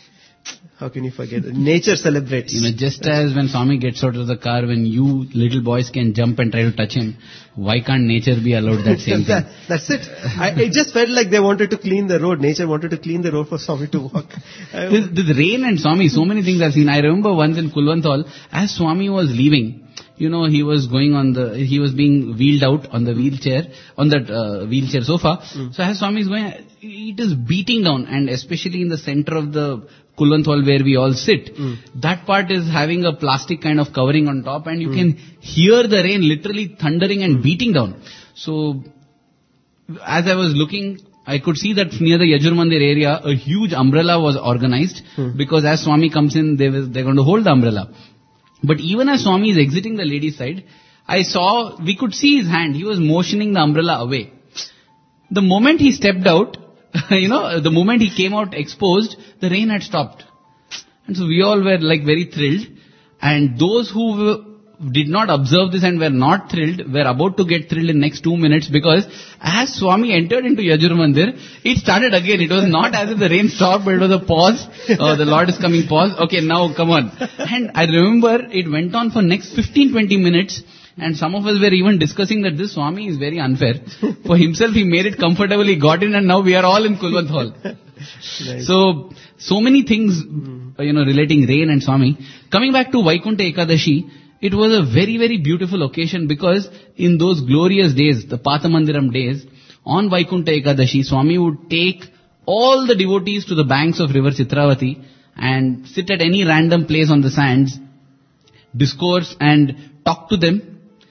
Speaker 2: How can you forget it? Nature celebrates.
Speaker 1: Just as when Swami gets out of the car, when you little boys can jump and try to touch him, why can't nature be allowed that same thing?
Speaker 2: That's it. It just felt like they wanted to clean the road. Nature wanted to clean the road for Swami to walk.
Speaker 1: This rain and Swami, so many things I've seen. I remember once in Kulwant, as Swami was leaving, he was he was being wheeled out on the wheelchair, on that wheelchair sofa. So as Swami is going, it is beating down, and especially in the center of the Kulwant Hall where we all sit, that part is having a plastic kind of covering on top, and you can hear the rain literally thundering and beating down. So, as I was looking, I could see that near the Yajur Mandir area, a huge umbrella was organized, because as Swami comes in, they're going to hold the umbrella. But even as Swami is exiting the ladies' side, we could see his hand. He was motioning the umbrella away. The moment he stepped out, the moment he came out exposed, the rain had stopped. And so we all were very thrilled. And those who did not observe this and were not thrilled were about to get thrilled in next 2 minutes, because as Swami entered into Yajur Mandir, it started again. It was not as if the rain stopped, but it was a pause. The Lord is coming, pause. Okay, now come on. And I remember it went on for next 15-20 minutes. And some of us were even discussing that this Swami is very unfair. For himself, he made it comfortable, he got in, and now we are all in Kulwant Hall. Nice. So many things, relating rain and Swami. Coming back to Vaikuntha Ekadashi, it was a very, very beautiful occasion, because in those glorious days, the Pathamandiram days, on Vaikuntha Ekadashi, Swami would take all the devotees to the banks of river Chitravati and sit at any random place on the sands, discourse and talk to them.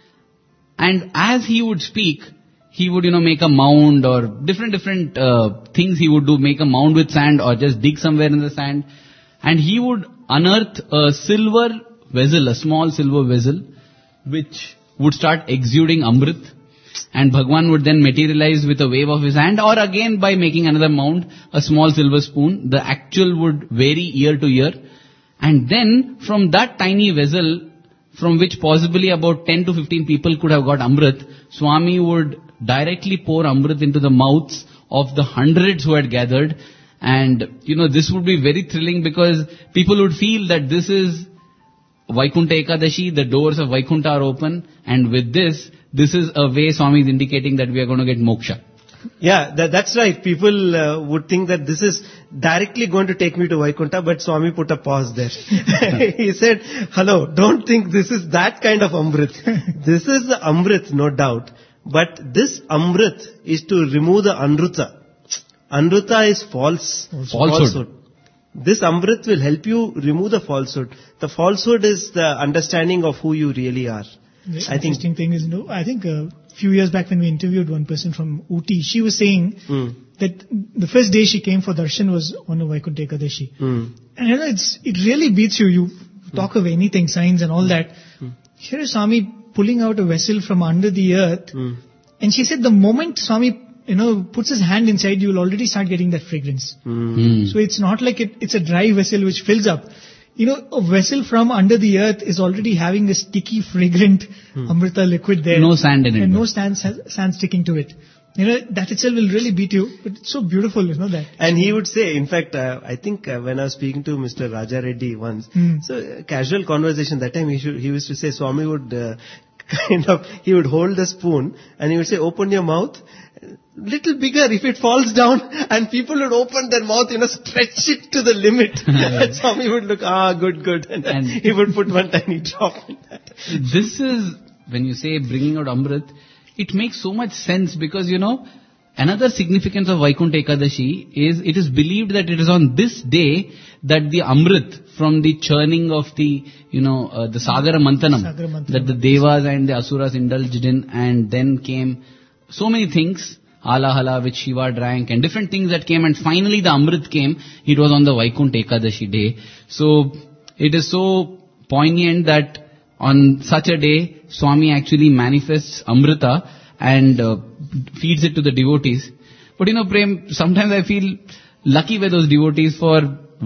Speaker 1: And as he would speak, he would, make a mound or different things he would do, make a mound with sand or just dig somewhere in the sand. And he would unearth a silver vessel, a small silver vessel, which would start exuding Amrit. And Bhagwan would then materialize with a wave of his hand, or again by making another mound, a small silver spoon. The actual would vary year to year. And then from that tiny vessel, from which possibly about 10 to 15 people could have got Amrit, Swami would directly pour Amrit into the mouths of the hundreds who had gathered. And, this would be very thrilling, because people would feel that this is Vaikuntha Ekadashi, the doors of Vaikuntha are open, and with this is a way Swami is indicating that we are going to get moksha.
Speaker 2: Yeah, that's right. People would think that this is directly going to take me to Vaikuntha, but Swami put a pause there. He said, hello, don't think this is that kind of Amrit. This is the Amrit, no doubt. But this Amrit is to remove the Anruta. Anruta is falsehood. This Amrit will help you remove the falsehood. The falsehood is the understanding of who you really are.
Speaker 3: The interesting thing is, I think a few years back when we interviewed one person from Ooty, she was saying that the first day she came for darshan was on a Vaikuntha Ekadashi. And it really beats you. You talk of anything, signs and all that. Here is Swami pulling out a vessel from under the earth. And she said the moment Swami, puts his hand inside, you will already start getting that fragrance. So it's not like it's a dry vessel which fills up. A vessel from under the earth is already having a sticky, fragrant Amrita liquid there.
Speaker 1: No sand in it.
Speaker 3: And no sand sticking to it. That itself will really beat you. But it's so beautiful, that.
Speaker 2: And he would say, in fact, I think when I was speaking to Mr. Raja Reddy once, so casual conversation, that time he used to say, Swami would he would hold the spoon and he would say, open your mouth, little bigger if it falls down, and people would open their mouth, stretch it to the limit. And Swami would look, good. And he would put one tiny drop in that.
Speaker 1: This is, when you say bringing out Amrit, it makes so much sense because, another significance of Vaikuntha Ekadashi is it is believed that it is on this day that the Amrit from the churning of the, the Sagara Manthanam, that the Devas and the Asuras indulged in, and then came so many things, Alahala which Shiva drank and different things that came, and finally the Amrit came. It was on the Vaikuntha Ekadashi day. So it is so poignant that on such a day, Swami actually manifests Amrita and feeds it to the devotees. But Prem, sometimes I feel lucky with those devotees for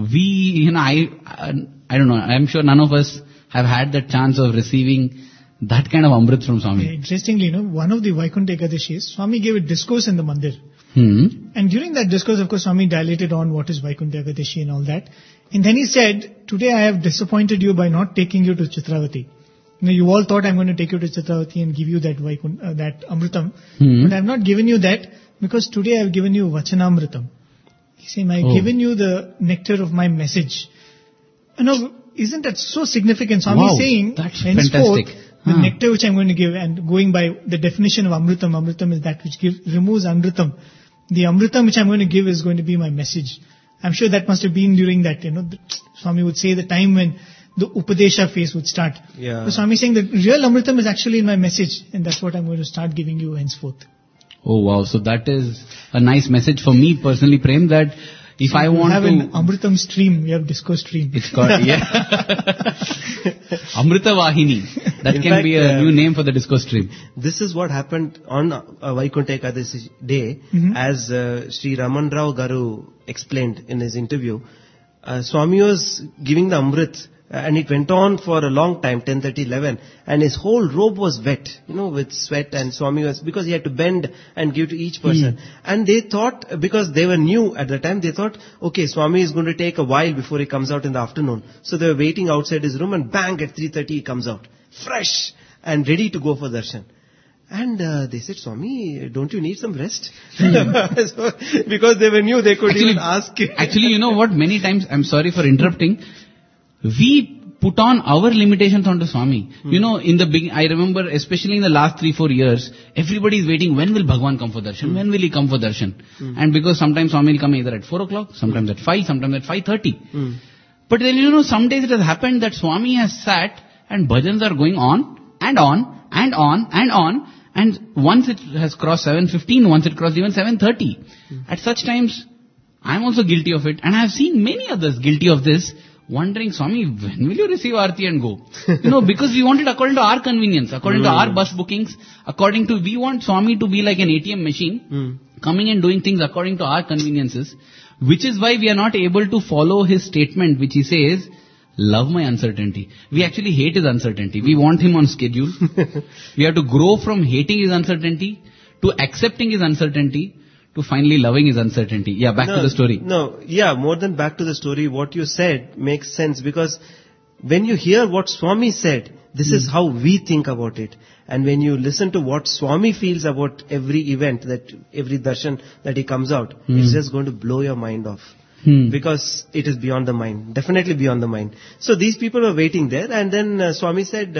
Speaker 1: I don't know, I'm sure none of us have had that chance of receiving that kind of Amrit from Swami.
Speaker 3: Yeah, interestingly, one of the Vaikuntha Ekadashis, Swami gave a discourse in the mandir. And during that discourse, of course, Swami dilated on what is Vaikuntha Ekadashi and all that. And then he said, today I have disappointed you by not taking you to Chitravati. You all thought I'm going to take you to Chitravati and give you that that Amritam. But I have not given you that because today I have given you Vachanamritam. He's saying, I have given you the nectar of my message. Isn't that so significant? Swami is saying,
Speaker 1: that's
Speaker 3: henceforth,
Speaker 1: fantastic.
Speaker 3: the nectar which I'm going to give, and going by the definition of Amritam is that which removes Amritam. The Amritam which I'm going to give is going to be my message. I'm sure that must have been during that, Swami would say the time when the Upadesha phase would start.
Speaker 2: Yeah.
Speaker 3: So Swami is saying the real Amritam is actually in my message, and that's what I'm going to start giving you henceforth.
Speaker 1: Oh wow, so that is a nice message for me personally, Prem, that if I want
Speaker 3: have
Speaker 1: to...
Speaker 3: an Amritam stream, we have disco stream.
Speaker 1: It's called, Amrita Vahini. That
Speaker 2: In
Speaker 1: can
Speaker 2: fact,
Speaker 1: be a new name for the disco stream.
Speaker 2: This is what happened on Vaikuntha Ekadashi day, as Sri Raman Rao Garu explained in his interview. Swami was giving the Amrit, and it went on for a long time, 10:30, 11, and his whole robe was wet, with sweat, and Swami was, because he had to bend and give to each person. And they thought, because they were new at the time, they thought, okay, Swami is going to take a while before he comes out in the afternoon. So they were waiting outside his room, and bang, at 3:30 he comes out, fresh and ready to go for darshan. And they said, Swami, don't you need some rest? So, because they were new, they could even ask.
Speaker 1: Actually, you know what, many times, I'm sorry for interrupting, we put on our limitations onto Swami. In the beginning, I remember, especially in the last 3-4 years, everybody is waiting, when will Bhagwan come for darshan? When will he come for darshan? And because sometimes Swami will come either at 4 o'clock, sometimes at 5, sometimes at 5:30. But then, some days it has happened that Swami has sat and bhajans are going on and on and on and on. And once it has crossed 7:15, once it crossed even 7:30. At such times, I'm also guilty of it. And I have seen many others guilty of this, wondering, Swami, when will you receive Aarti and go? Because we want it according to our convenience, according to our bus bookings, we want Swami to be like an ATM machine, coming and doing things according to our conveniences, which is why we are not able to follow his statement, which he says, love my uncertainty. We actually hate his uncertainty. We want him on schedule. We have to grow from hating his uncertainty to accepting his uncertainty to finally loving his uncertainty. Yeah, back to the story.
Speaker 2: More than back to the story, what you said makes sense, because when you hear what Swami said, this is how we think about it. And when you listen to what Swami feels about every event, every darshan that he comes out, it's just going to blow your mind off. Because it is beyond the mind, definitely beyond the mind. So these people were waiting there, and then Swami said,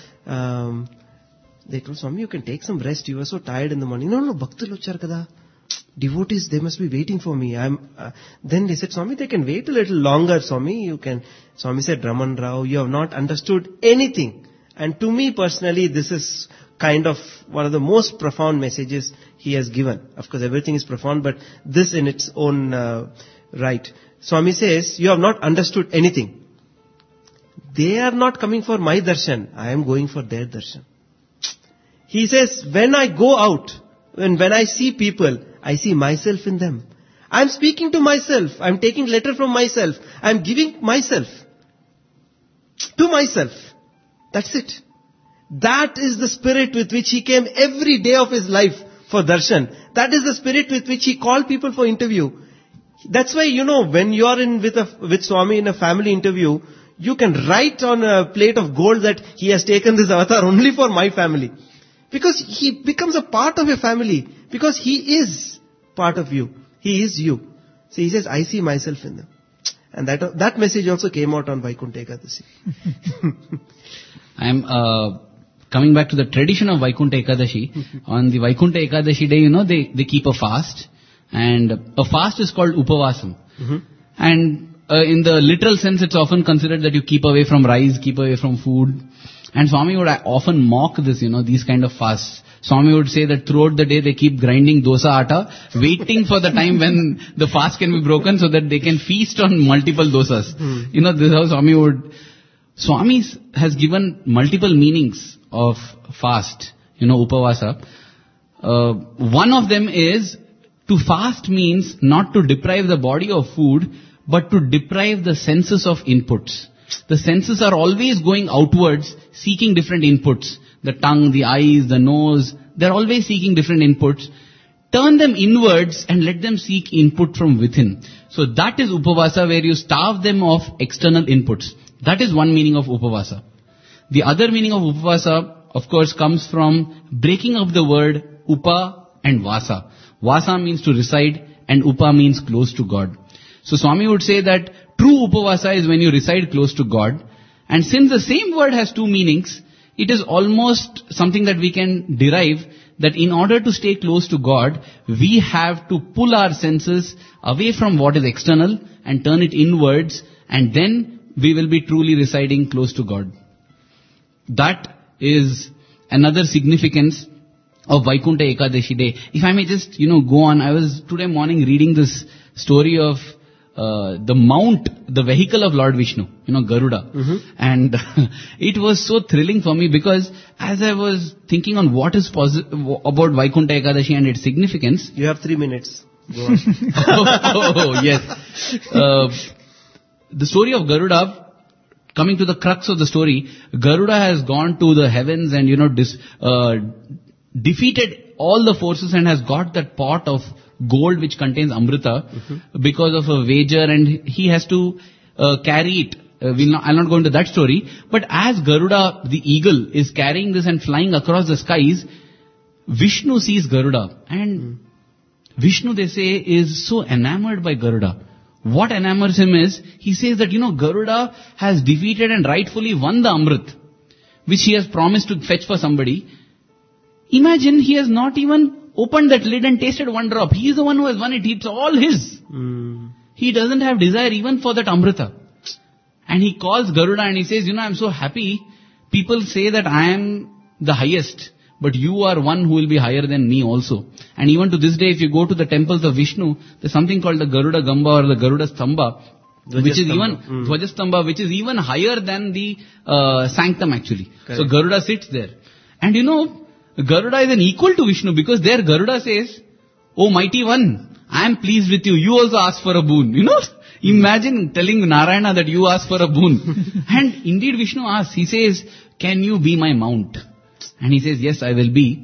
Speaker 2: they told Swami, you can take some rest, you were so tired in the morning. No, bhaktalu vachar kada. Devotees, they must be waiting for me. Then they said, Swami, they can wait a little longer, Swami. Swami said, Raman Rao, you have not understood anything. And to me personally, this is kind of one of the most profound messages he has given. Of course, everything is profound, but this in its own right. Swami says, you have not understood anything. they are not coming for my darshan, I am going for their darshan. He says, when I go out, when I see people, I see myself in them. I am speaking to myself. I am taking letter from myself. I am giving myself to myself. That's it. That is the spirit with which he came every day of his life for darshan. That is the spirit with which he called people for interview. That's why, when you are with Swami in a family interview, you can write on a plate of gold that he has taken this avatar only for my family. Because he becomes a part of your family. Because he is part of you. He is you. So he says, I see myself in them. And that message also came out on Vaikuntha Ekadasi.
Speaker 1: I am coming back to the tradition of Vaikuntha Ekadashi. On the Vaikuntha Ekadashi day, they keep a fast. And a fast is called Upavasam. And in the literal sense, it's often considered that you keep away from rice, keep away from food. And Swami would often mock this, these kind of fasts. Swami would say that throughout the day they keep grinding dosa atta, waiting for the time when the fast can be broken so that they can feast on multiple dosas. This is how Swami would... Swami has given multiple meanings of fast, upavasa. One of them is, to fast means not to deprive the body of food, but to deprive the senses of inputs. The senses are always going outwards, seeking different inputs. The tongue, the eyes, the nose, they're always seeking different inputs. Turn them inwards and let them seek input from within. So that is upavasa, where you starve them of external inputs. That is one meaning of upavasa. The other meaning of upavasa, of course, comes from breaking up the word upa and vasa. Vasa means to reside and upa means close to God. So Swami would say that true upavasa is when you reside close to God. And since the same word has two meanings, it is almost something that we can derive that in order to stay close to God, we have to pull our senses away from what is external and turn it inwards, and then we will be truly residing close to God. That is another significance of Vaikuntha Ekadashi day. If I may just, go on, I was today morning reading this story of the mount, the vehicle of Lord Vishnu, Garuda. And it was so thrilling for me because as I was thinking on what is about Vaikuntha Ekadashi and its significance.
Speaker 2: You have 3 minutes. Go on.
Speaker 1: Yes. The story of Garuda, coming to the crux of the story, Garuda has gone to the heavens and, defeated all the forces and has got that pot of gold which contains Amrita because of a wager, and he has to carry it. I'll not go into that story. But as Garuda, the eagle, is carrying this and flying across the skies, Vishnu sees Garuda. And Vishnu, they say, is so enamored by Garuda. What enamors him is, he says that, Garuda has defeated and rightfully won the Amrit, which he has promised to fetch for somebody. Imagine he has not even opened that lid and tasted one drop. He is the one who has won it. It's all his. He doesn't have desire even for that Amrita. And he calls Garuda and he says, I'm so happy. People say that I am the highest, but you are one who will be higher than me also. And even to this day, if you go to the temples of Vishnu, there's something called the Garuda Gamba or the Garuda Stamba, which is even Dhwajastamba, which is even higher than the sanctum actually. Correct. So Garuda sits there. And Garuda is an equal to Vishnu because there Garuda says, "Oh mighty one, I am pleased with you. You also ask for a boon." Imagine telling Narayana that you ask for a boon. And indeed Vishnu asks, he says, "Can you be my mount?" And he says, "Yes, I will be."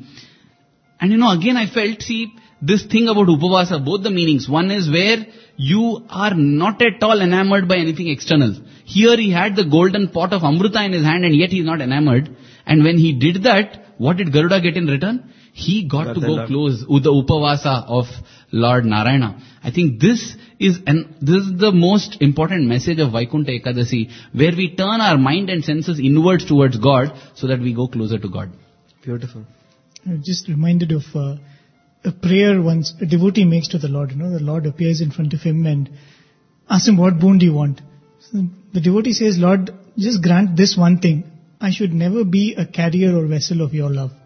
Speaker 1: And again I felt, this thing about Upavasa, both the meanings. One is where you are not at all enamored by anything external. Here he had the golden pot of Amrita in his hand and yet he is not enamored. And when he did that, what did Garuda get in return? He got to go close with the Upavasa of Lord Narayana. I think this is the most important message of Vaikuntha Ekadasi, where we turn our mind and senses inwards towards God so that we go closer to God.
Speaker 2: Beautiful.
Speaker 3: I'm just reminded of a prayer once a devotee makes to the Lord. The Lord appears in front of him and asks him, "What boon do you want?" So the devotee says, "Lord, just grant this one thing. I should never be a carrier or vessel of your love."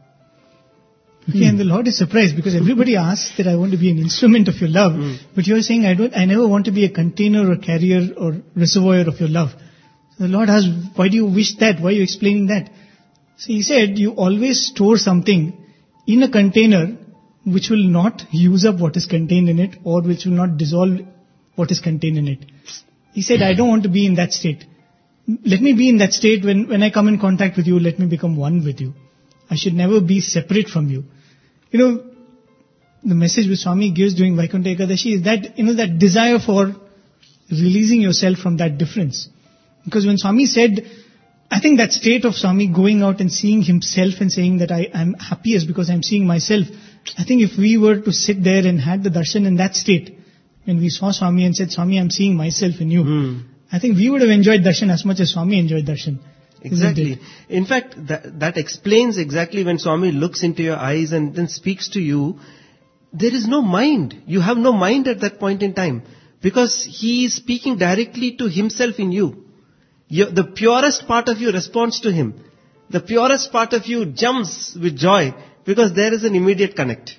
Speaker 3: Okay, and the Lord is surprised because everybody asks that I want to be an instrument of your love, but you're saying I never want to be a container or carrier or reservoir of your love. So The Lord asked, why do you wish that? Why are you explaining that? So he said, you always store something in a container which will not use up what is contained in it, or which will not dissolve what is contained in it. He said, I don't want to be in that state. Let me be in that state when I come in contact with you, let me become one with you. I should never be separate from you. The message which Swami gives during Vaikuntha Ekadashi is that, that desire for releasing yourself from that difference. Because when Swami said, I think that state of Swami going out and seeing himself and saying that I am happiest because I am seeing myself, I think if we were to sit there and had the darshan in that state, when we saw Swami and said, Swami, I am seeing myself in you, I think we would have enjoyed darshan as much as Swami enjoyed darshan.
Speaker 2: Exactly. In fact, that explains exactly when Swami looks into your eyes and then speaks to you, there is no mind. You have no mind at that point in time. Because he is speaking directly to himself in you. The purest part of you responds to him. The purest part of you jumps with joy because there is an immediate connect.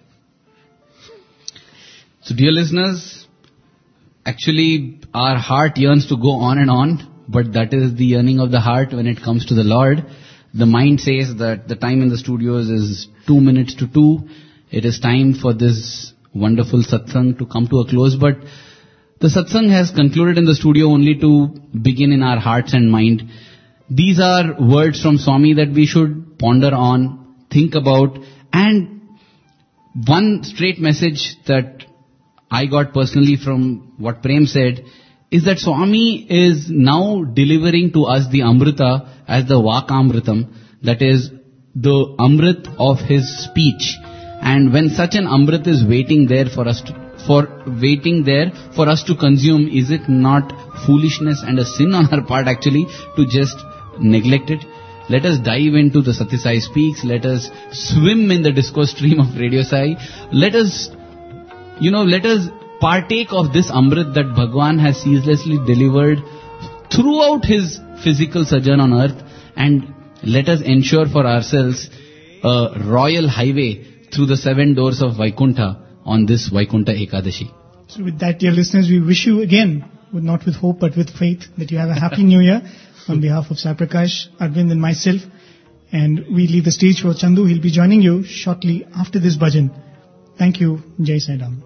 Speaker 1: So dear listeners, actually our heart yearns to go on and on, but that is the yearning of the heart when it comes to the Lord. The mind says that the time in the studios is 2 minutes to 2. It is time for this wonderful satsang to come to a close, but the satsang has concluded in the studio only to begin in our hearts and mind. These are words from Swami that we should ponder on, think about, and one straight message that I got personally from what Prem said is that Swami is now delivering to us the Amrita as the Vakamritam, that is the Amrit of his speech. And when such an Amrit is waiting there for us to consume, is it not foolishness and a sin on our part actually to just neglect it? Let us dive into the Satya Sai Speaks. Let us swim in the discourse stream of Radio Sai. Let us partake of this Amrit that Bhagwan has ceaselessly delivered throughout his physical sojourn on earth, and let us ensure for ourselves a royal highway through the 7 doors of Vaikuntha on this Vaikuntha Ekadashi.
Speaker 3: So with that, dear listeners, we wish you again, not with hope but with faith, that you have a happy new year on behalf of Sai Prakash, Arvind and myself. And we leave the stage for Chandu. He'll be joining you shortly after this bhajan. Thank you. Jai Sai Ram.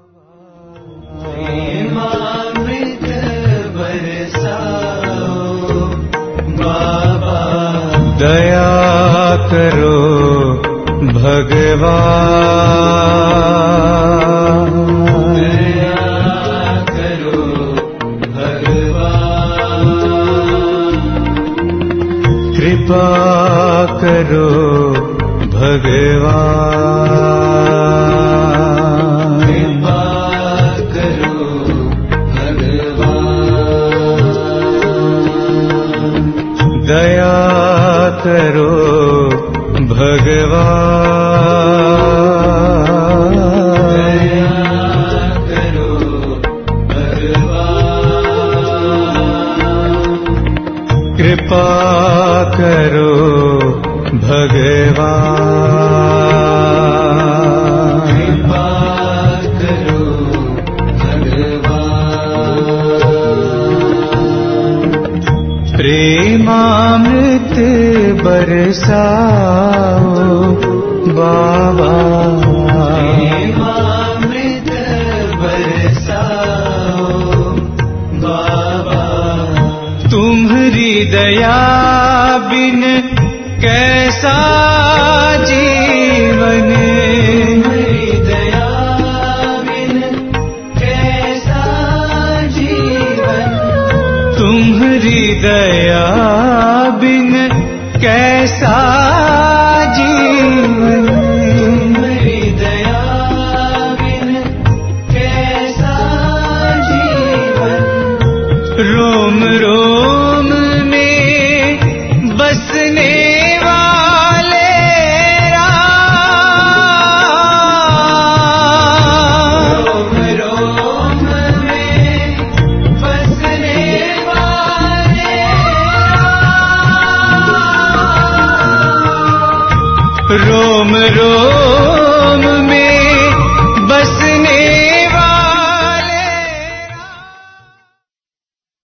Speaker 4: दया करो भगवान, दया करो भगवान, कृपा करो भगवान, कृपा करो भगवान, दया करो भगवान, दया करो भगवान, कृपा करो भगवान, कृपा करो भगवान, प्रेमामृत बरसाओ बाबा, प्रेमामृत बरसाओ बाबा, तुम्हारी दया बिन कैसा जीवन, तुम्हारी दया बिन कैसा जीवन, तुम्हारी दया बिन कैसा जीवन, तुम्हारी दया बिन कैसा जीवन, रोम रोम में बसने वाले राम, रोम रोम में बसने वाले राम, रोम रोम में